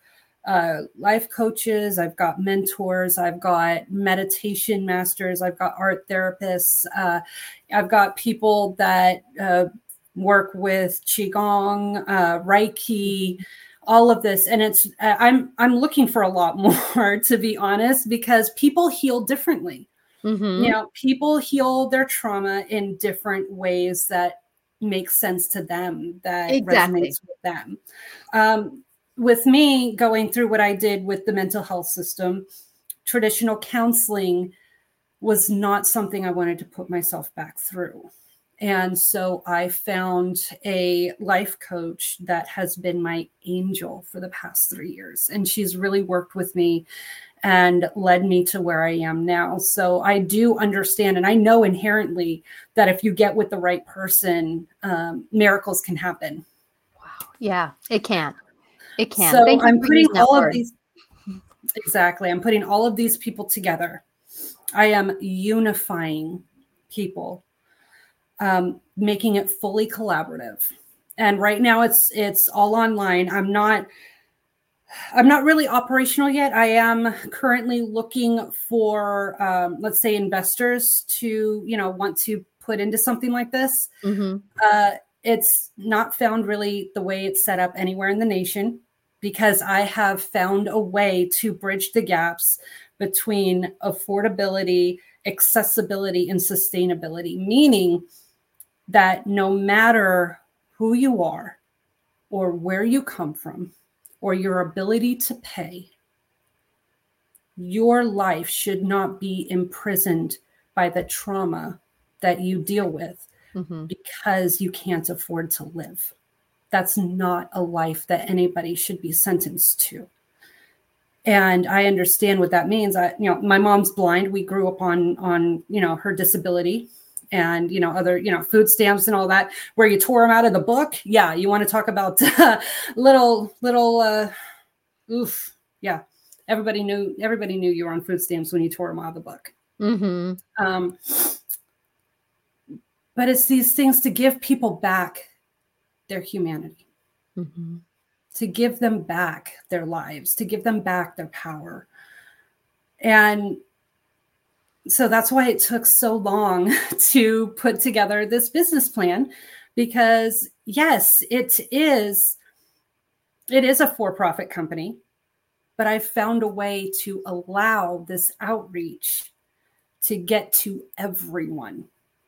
life coaches, I've got mentors, I've got meditation masters, I've got art therapists, I've got people that work with Qigong, Reiki, all of this. And it's I'm looking for a lot more, to be honest, because people heal differently. Mm-hmm. People heal their trauma in different ways that make sense to them, that Exactly. resonates with them. With me going through what I did with the mental health system, traditional counseling was not something I wanted to put myself back through. And so I found a life coach that has been my angel for the past 3 years. And she's really worked with me and led me to where I am now. So I do understand, and I know inherently that if you get with the right person, miracles can happen. Wow. Yeah, it can. It can. So Thank you I'm for putting using that all of word. these, exactly, I'm putting all of these people together. I am unifying people, making it fully collaborative. And right now it's all online. I'm not really operational yet. I am currently looking for, let's say, investors to, want to put into something like this. Mm-hmm. It's not found really the way it's set up anywhere in the nation, because I have found a way to bridge the gaps between affordability, accessibility, and sustainability, meaning that no matter who you are or where you come from or your ability to pay, your life should not be imprisoned by the trauma that you deal with Mm-hmm. because you can't afford to live. That's not a life that anybody should be sentenced to. And I understand what that means. My mom's blind. We grew up on her disability and, other, food stamps and all that, where you tore them out of the book. Yeah. You want to talk about little, oof. Yeah. Everybody knew you were on food stamps when you tore them out of the book. Mm-hmm. But it's these things to give people back their humanity, Mm-hmm. to give them back their lives, to give them back their power. And so that's why it took so long to put together this business plan, because yes, it is a for-profit company, but I found a way to allow this outreach to get to everyone.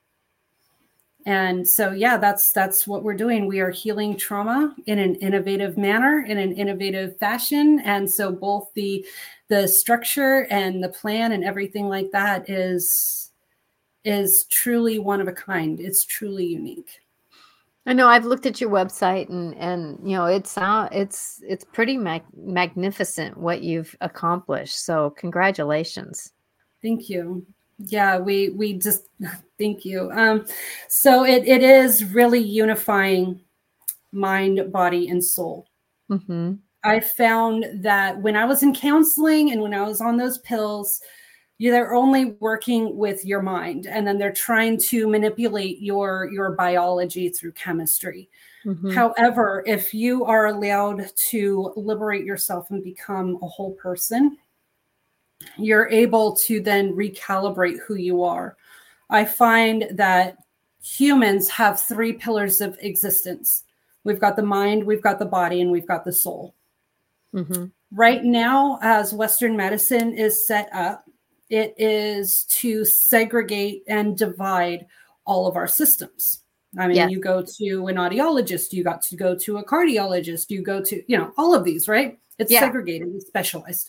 And so, yeah, that's what we're doing. We are healing trauma in an innovative manner, in an innovative fashion. And so both the structure and the plan and everything like that is truly one of a kind. It's truly unique. I know I've looked at your website and it's pretty magnificent what you've accomplished. So congratulations. Thank you. Yeah, we just thank you. So it is really unifying mind, body, and soul. Mm-hmm. I found that when I was in counseling and when I was on those pills, they're only working with your mind, and then they're trying to manipulate your biology through chemistry. Mm-hmm. However, if you are allowed to liberate yourself and become a whole person, you're able to then recalibrate who you are. I find that humans have 3 pillars of existence. We've got the mind, we've got the body, and we've got the soul. Mm-hmm. Right now, as Western medicine is set up, it is to segregate and divide all of our systems. I mean, Yes. you go to an audiologist, you got to go to a cardiologist, you go to, all of these, right? It's segregated, it's specialized.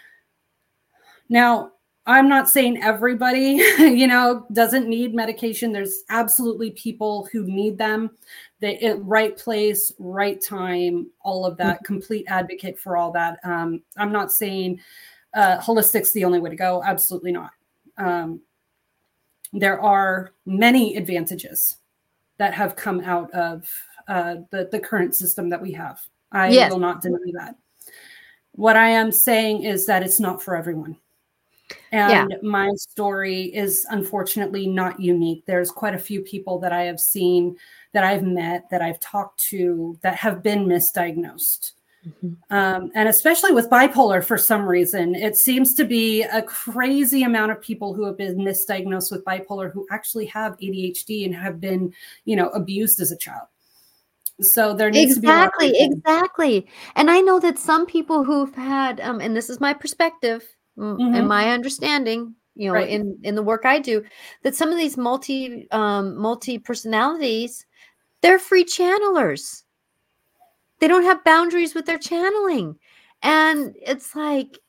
Now, I'm not saying everybody, doesn't need medication. There's absolutely people who need them. Right place, right time, all of that, complete advocate for all that. I'm not saying holistic's the only way to go. Absolutely not. There are many advantages that have come out of the current system that we have. I will not deny that. What I am saying is that it's not for everyone. And my story is unfortunately not unique. There's quite a few people that I have seen, that I've met, that I've talked to, that have been misdiagnosed. And especially with bipolar, for some reason, it seems to be a crazy amount of people who have been misdiagnosed with bipolar who actually have ADHD and have been, abused as a child. So there needs to be more. Exactly. And I know that some people who've had, and this is my perspective and my understanding, Right. in the work I do, that some of these multi personalities, they're free channelers. They don't have boundaries with their channeling. And it's like,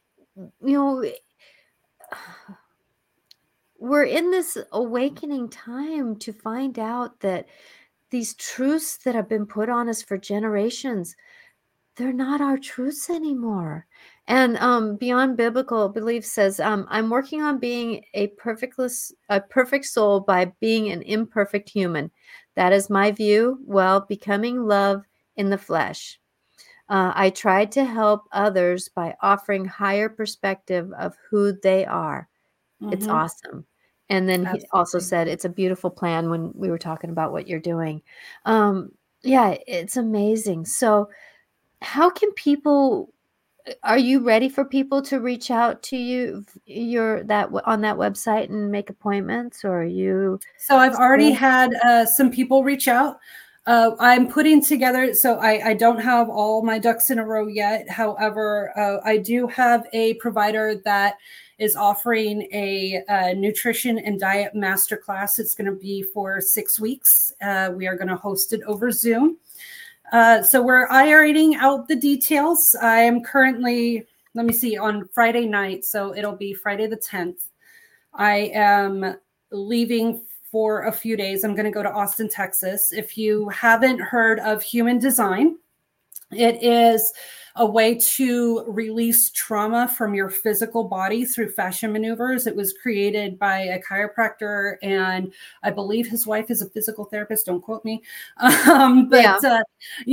we're in this awakening time to find out that these truths that have been put on us for generations, they're not our truths anymore. And Beyond Biblical Belief says, I'm working on being a perfect soul by being an imperfect human. That is my view. Well, becoming love in the flesh. I tried to help others by offering higher perspective of who they are. It's awesome. And then he also said, it's a beautiful plan when we were talking about what you're doing. Yeah, it's amazing. So how can people, are you ready for people to reach out to you on that website and make appointments, or are you? So I've already had some people reach out. I'm putting together, so I don't have all my ducks in a row yet. However, I do have a provider that is offering a nutrition and diet masterclass. It's going to be for 6 weeks. We are going to host it over Zoom. So we're ironing out the details. I am currently, let me see, on Friday night. So it'll be Friday the 10th. I am leaving for a few days. I'm going to go to Austin, Texas. If you haven't heard of Human Design, it is a way to release trauma from your physical body through fascia maneuvers. It was created by a chiropractor, and I believe his wife is a physical therapist. Don't quote me. But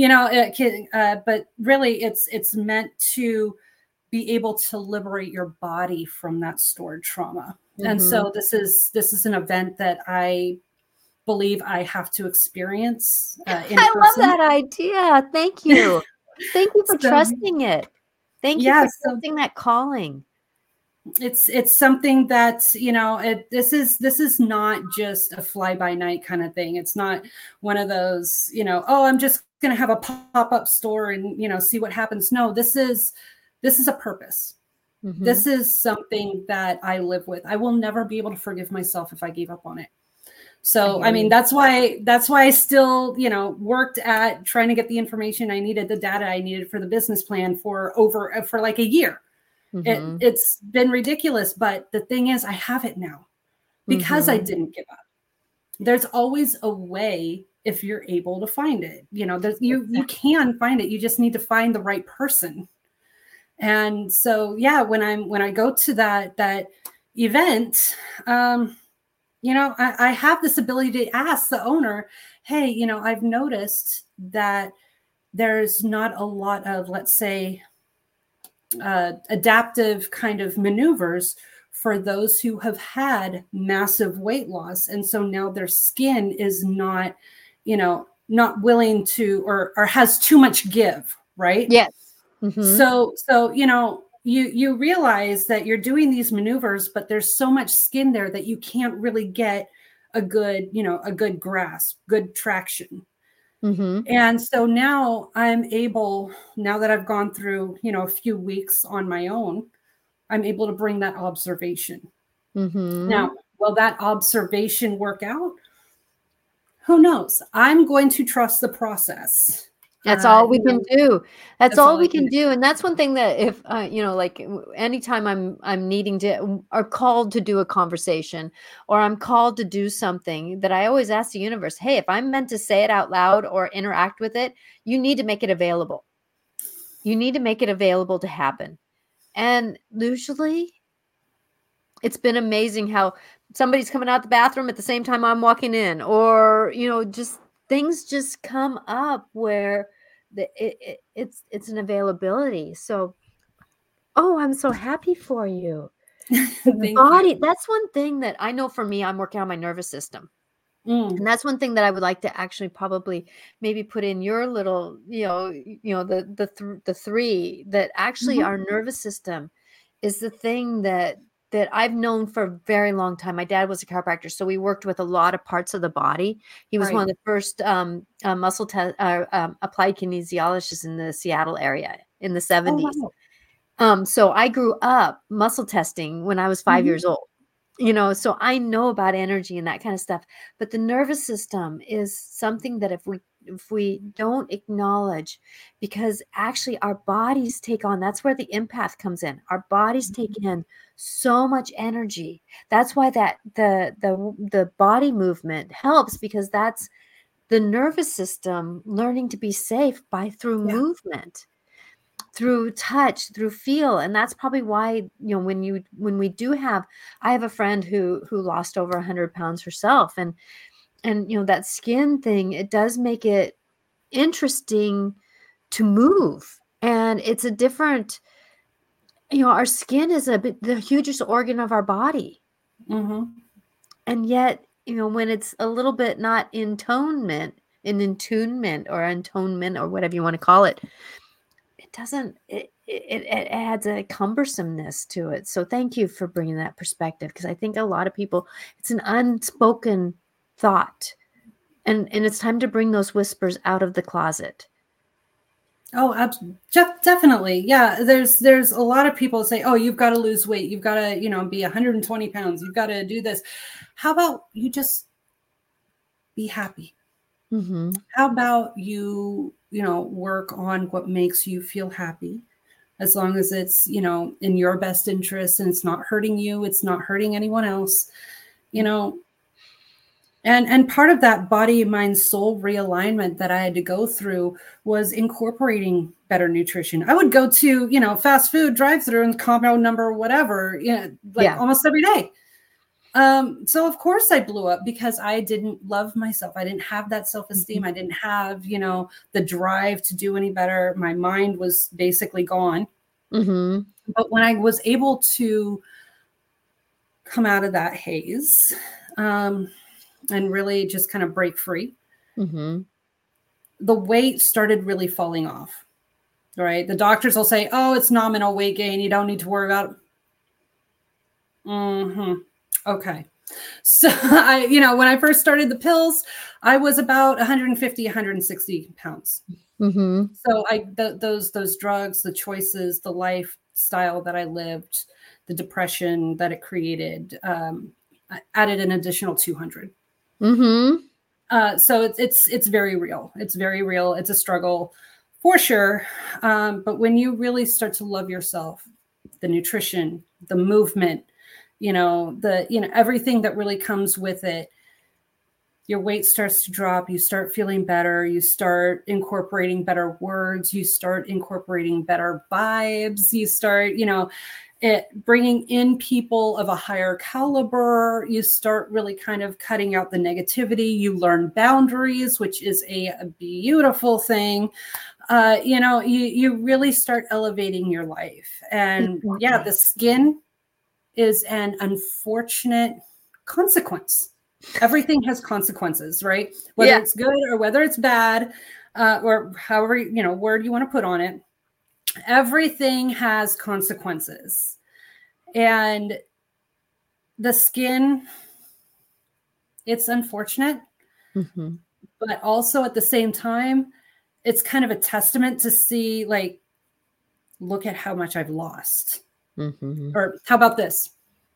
really it's meant to be able to liberate your body from that stored trauma. And so this is an event that I believe I have to experience in person. I love that idea. Thank you. Thank you for trusting it. Thank you for trusting that calling. It's something that, this is not just a fly by night kind of thing. It's not one of those, I'm just going to have a pop-up store and, see what happens. No, this is a purpose. This is something that I live with. I will never be able to forgive myself if I gave up on it. So, I mean, that's why I still, worked at trying to get the information I needed, the data I needed for the business plan for like a year. It's been ridiculous. But the thing is, I have it now because I didn't give up. There's always a way if you're able to find it. You can find it. You just need to find the right person. And so, yeah, when I go to that event, I have this ability to ask the owner, hey, I've noticed that there's not a lot of, let's say, adaptive kind of maneuvers for those who have had massive weight loss. And so now their skin is not willing to, or has too much give, right? Yes. So, you realize that you're doing these maneuvers, but there's so much skin there that you can't really get a good grasp, good traction. And so now I'm able, now that I've gone through, a few weeks on my own, I'm able to bring that observation. Now, will that observation work out? Who knows? I'm going to trust the process. That's all we can do. That's all we can do. And that's one thing that if, like anytime I'm needing to, or called to do a conversation, or I'm called to do something, that I always ask the universe, hey, if I'm meant to say it out loud or interact with it, you need to make it available. You need to make it available to happen. And usually it's been amazing how somebody's coming out the bathroom at the same time I'm walking in, or, just things just come up where it's an availability. So, I'm so happy for you. The body, that's one thing that I know for me, I'm working on my nervous system. Mm. And that's one thing that I would like to actually probably maybe put in your little, the three, that actually Mhm. our nervous system is the thing that I've known for a very long time. My dad was a chiropractor, so we worked with a lot of parts of the body. He was one Right. of the first applied kinesiologists in the Seattle area in the Oh, 70s. wow. So I grew up muscle testing when I was 5 years Mhm. old. So I know about energy and that kind of stuff. But the nervous system is something that if we don't acknowledge, because actually our bodies take on, that's where the empath comes in. Our bodies take in so much energy. That's why that the body movement helps, because that's the nervous system learning to be safe through Yeah. movement, through touch, through feel. And that's probably why, when we do have, I have a friend who lost over 100 pounds herself, and that skin thing, it does make it interesting to move. And it's a different, our skin is the hugest organ of our body. Mhm. And yet, when it's a little bit not in attunement or intonement or whatever you want to call it, it doesn't, it adds a cumbersomeness to it. So thank you for bringing that perspective, because I think a lot of people, it's an unspoken thought, and it's time to bring those whispers out of the closet. Oh, definitely. Yeah. There's a lot of people say, oh, you've got to lose weight. You've got to, be 120 pounds. You've got to do this. How about you just be happy? Mm-hmm. How about you, work on what makes you feel happy, as long as it's, in your best interest and it's not hurting you, it's not hurting anyone else, you know. And part of that body, mind, soul realignment that I had to go through was incorporating better nutrition. I would go to, fast food drive-through and combo number whatever, like Yeah. almost every day. So of course I blew up because I didn't love myself. I didn't have that self-esteem. Mm-hmm. I didn't have, the drive to do any better. My mind was basically gone. Mm-hmm. But when I was able to come out of that haze, and really just kind of break free, Mm-hmm. the weight started really falling off. Right. The doctors will say, oh, it's nominal weight gain. You don't need to worry about it. Mm-hmm. Okay. So when I first started the pills, I was about 150, 160 pounds. Mm-hmm. So those drugs, the choices, the lifestyle that I lived, the depression that it created, I added an additional 200. Mm-hmm. So it's very real. It's very real. It's a struggle for sure. But when you really start to love yourself, the nutrition, the movement, everything that really comes with it, your weight starts to drop. You start feeling better. You start incorporating better words. You start incorporating better vibes. You start, bringing in people of a higher caliber. You start really kind of cutting out the negativity. You learn boundaries, which is a beautiful thing. You really start elevating your life. And yeah, the skin is an unfortunate consequence. Everything has consequences, right? Whether Yeah. it's good or whether it's bad, or however, word you want to put on it, everything has consequences. And the skin, it's unfortunate, Mm-hmm. but also at the same time, it's kind of a testament to see, like, look at how much I've lost. Mm-hmm. Or how about this?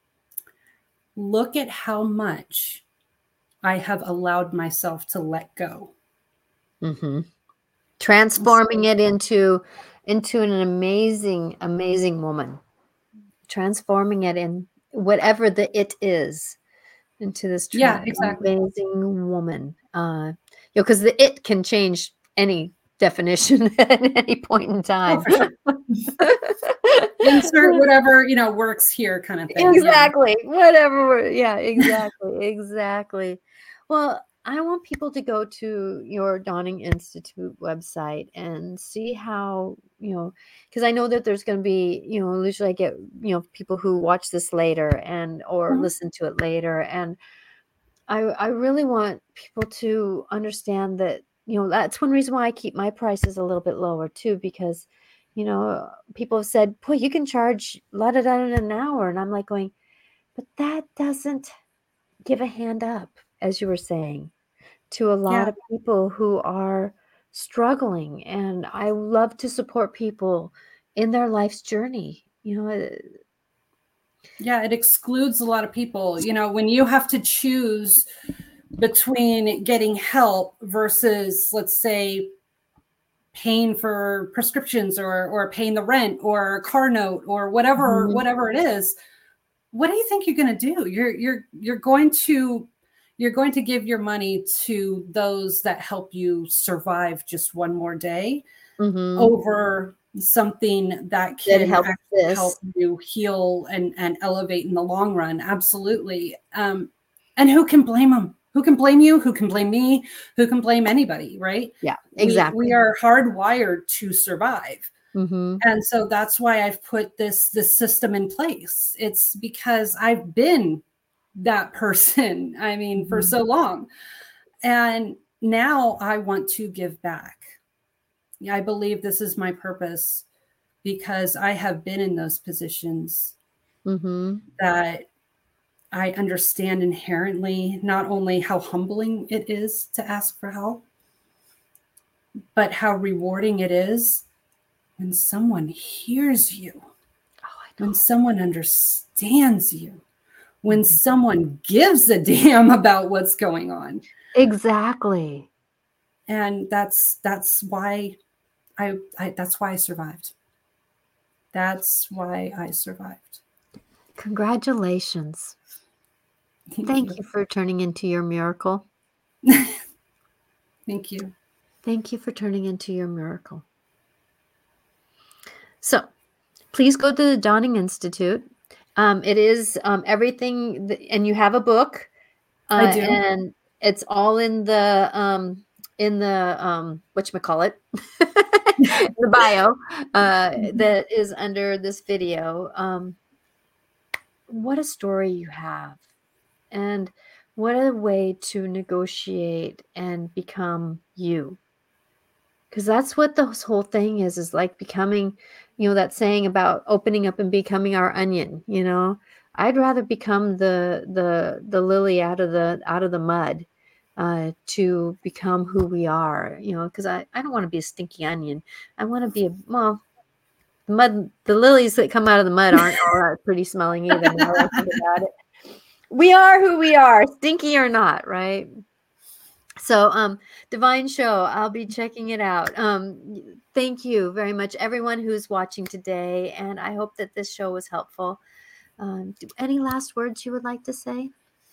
Look at how much I have allowed myself to let go. Mm-hmm. Transforming it into an amazing woman. Transforming it in whatever it is, into this Yeah, exactly. amazing woman. Because the it can change any definition at any point in Oh, time. for sure. Insert whatever, works here kind of thing. Yeah. Exactly. Whatever. Yeah, exactly. Exactly. Well, I want people to go to your Dawning Institute website and see how, because I know that there's going to be, usually I get, people who watch this later or Mhm. listen to it later. And I really want people to understand that, that's one reason why I keep my prices a little bit lower too, because, people have said, boy, you can charge la da da in an hour. And I'm like going, but that doesn't give a hand up, as you were saying, to a lot Yeah. of people who are struggling. And I love to support people in their life's journey. Yeah, it excludes a lot of people. When you have to choose between getting help versus, let's say, paying for prescriptions or paying the rent or a car note or whatever it is, what do you think you're going to do? You're going to give your money to those that help you survive just one more day over something that can actually help you heal and elevate in the long run. Absolutely. And who can blame them? Who can blame you? Who can blame me? Who can blame anybody? Right? Yeah, exactly. We are hardwired to survive. Mm-hmm. And so that's why I've put this system in place. It's because I've been that person, for so long. And now I want to give back. I believe this is my purpose because I have been in those positions that I understand inherently, not only how humbling it is to ask for help, but how rewarding it is when someone hears you, when someone understands you, when someone gives a damn about what's going on. Exactly. And that's why that's why I survived. That's why I survived. Congratulations. Thank you for turning into your miracle. Thank you. Thank you for turning into your miracle. So please go to the Dawning Institute. It is everything, and you have a book. I do. And it's all in the whatchamacallit, the bio that is under this video. What a story you have, and what a way to negotiate and become you. Because that's what this whole thing is like becoming, that saying about opening up and becoming our onion. I'd rather become the lily out of the mud to become who we are, because I don't want to be a stinky onion. I want to be the lilies that come out of the mud aren't all that pretty smelling either. Now I think about it. We are who we are, stinky or not, right? So, Divine Show, I'll be checking it out. Thank you very much, everyone who's watching today, and I hope that this show was helpful. Any last words you would like to say?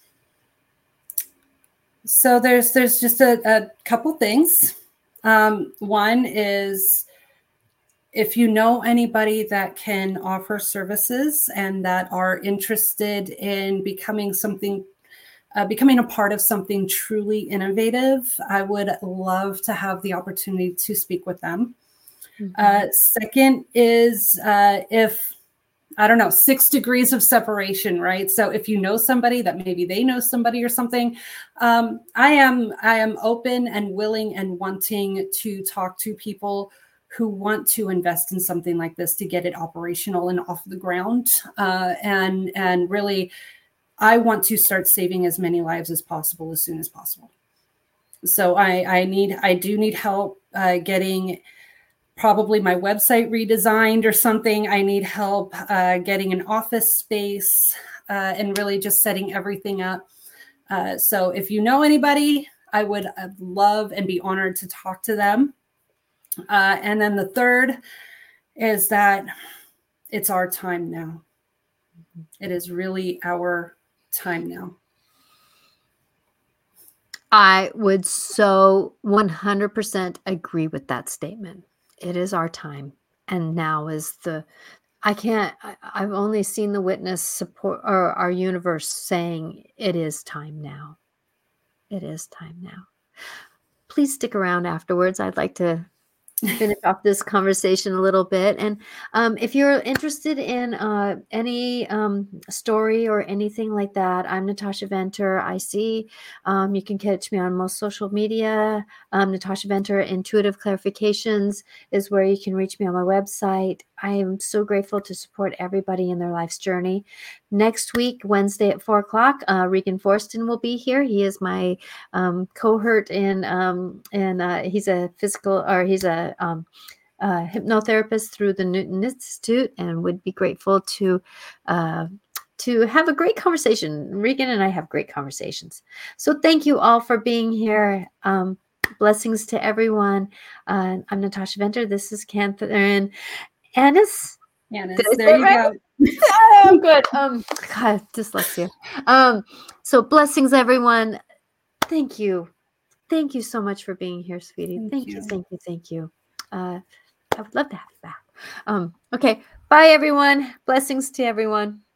So there's just a couple things. One is, if you know anybody that can offer services and that are interested in becoming a part of something truly innovative, I would love to have the opportunity to speak with them. Second is, if, I don't know, 6 degrees of separation, right? So if you know somebody that maybe they know somebody or something, I am open and willing and wanting to talk to people who want to invest in something like this to get it operational and off the ground. And really, I want to start saving as many lives as possible as soon as possible. So I do need help getting probably my website redesigned or something. I need help getting an office space and really just setting everything up. So if you know anybody, I would love and be honored to talk to them. And then the third is that it's our time now. It is really our time now. I would so 100% agree with that statement. It is our time. And now is I've only seen the witness support or our universe saying it is time now. It is time now. Please stick around afterwards. I'd like to finish off this conversation a little bit. And if you're interested in any story or anything like that, I'm Natasha Venter. I see you can catch me on most social media. Natasha Venter Intuitive Clarifications is where you can reach me on my website. I am so grateful to support everybody in their life's journey. Next week, Wednesday at 4 o'clock, Regan Forston will be here. He is my cohort in he's a hypnotherapist through the Newton Institute, and would be grateful to have a great conversation. Regan and I have great conversations. So thank you all for being here. Blessings to everyone. I'm Natasha Venter. This is Catherine Annis. Annis, there you go. Oh, good. God, dyslexia. So blessings, everyone. Thank you. Thank you so much for being here, sweetie. Thank you. I would love to have you back. Okay. Bye, everyone. Blessings to everyone.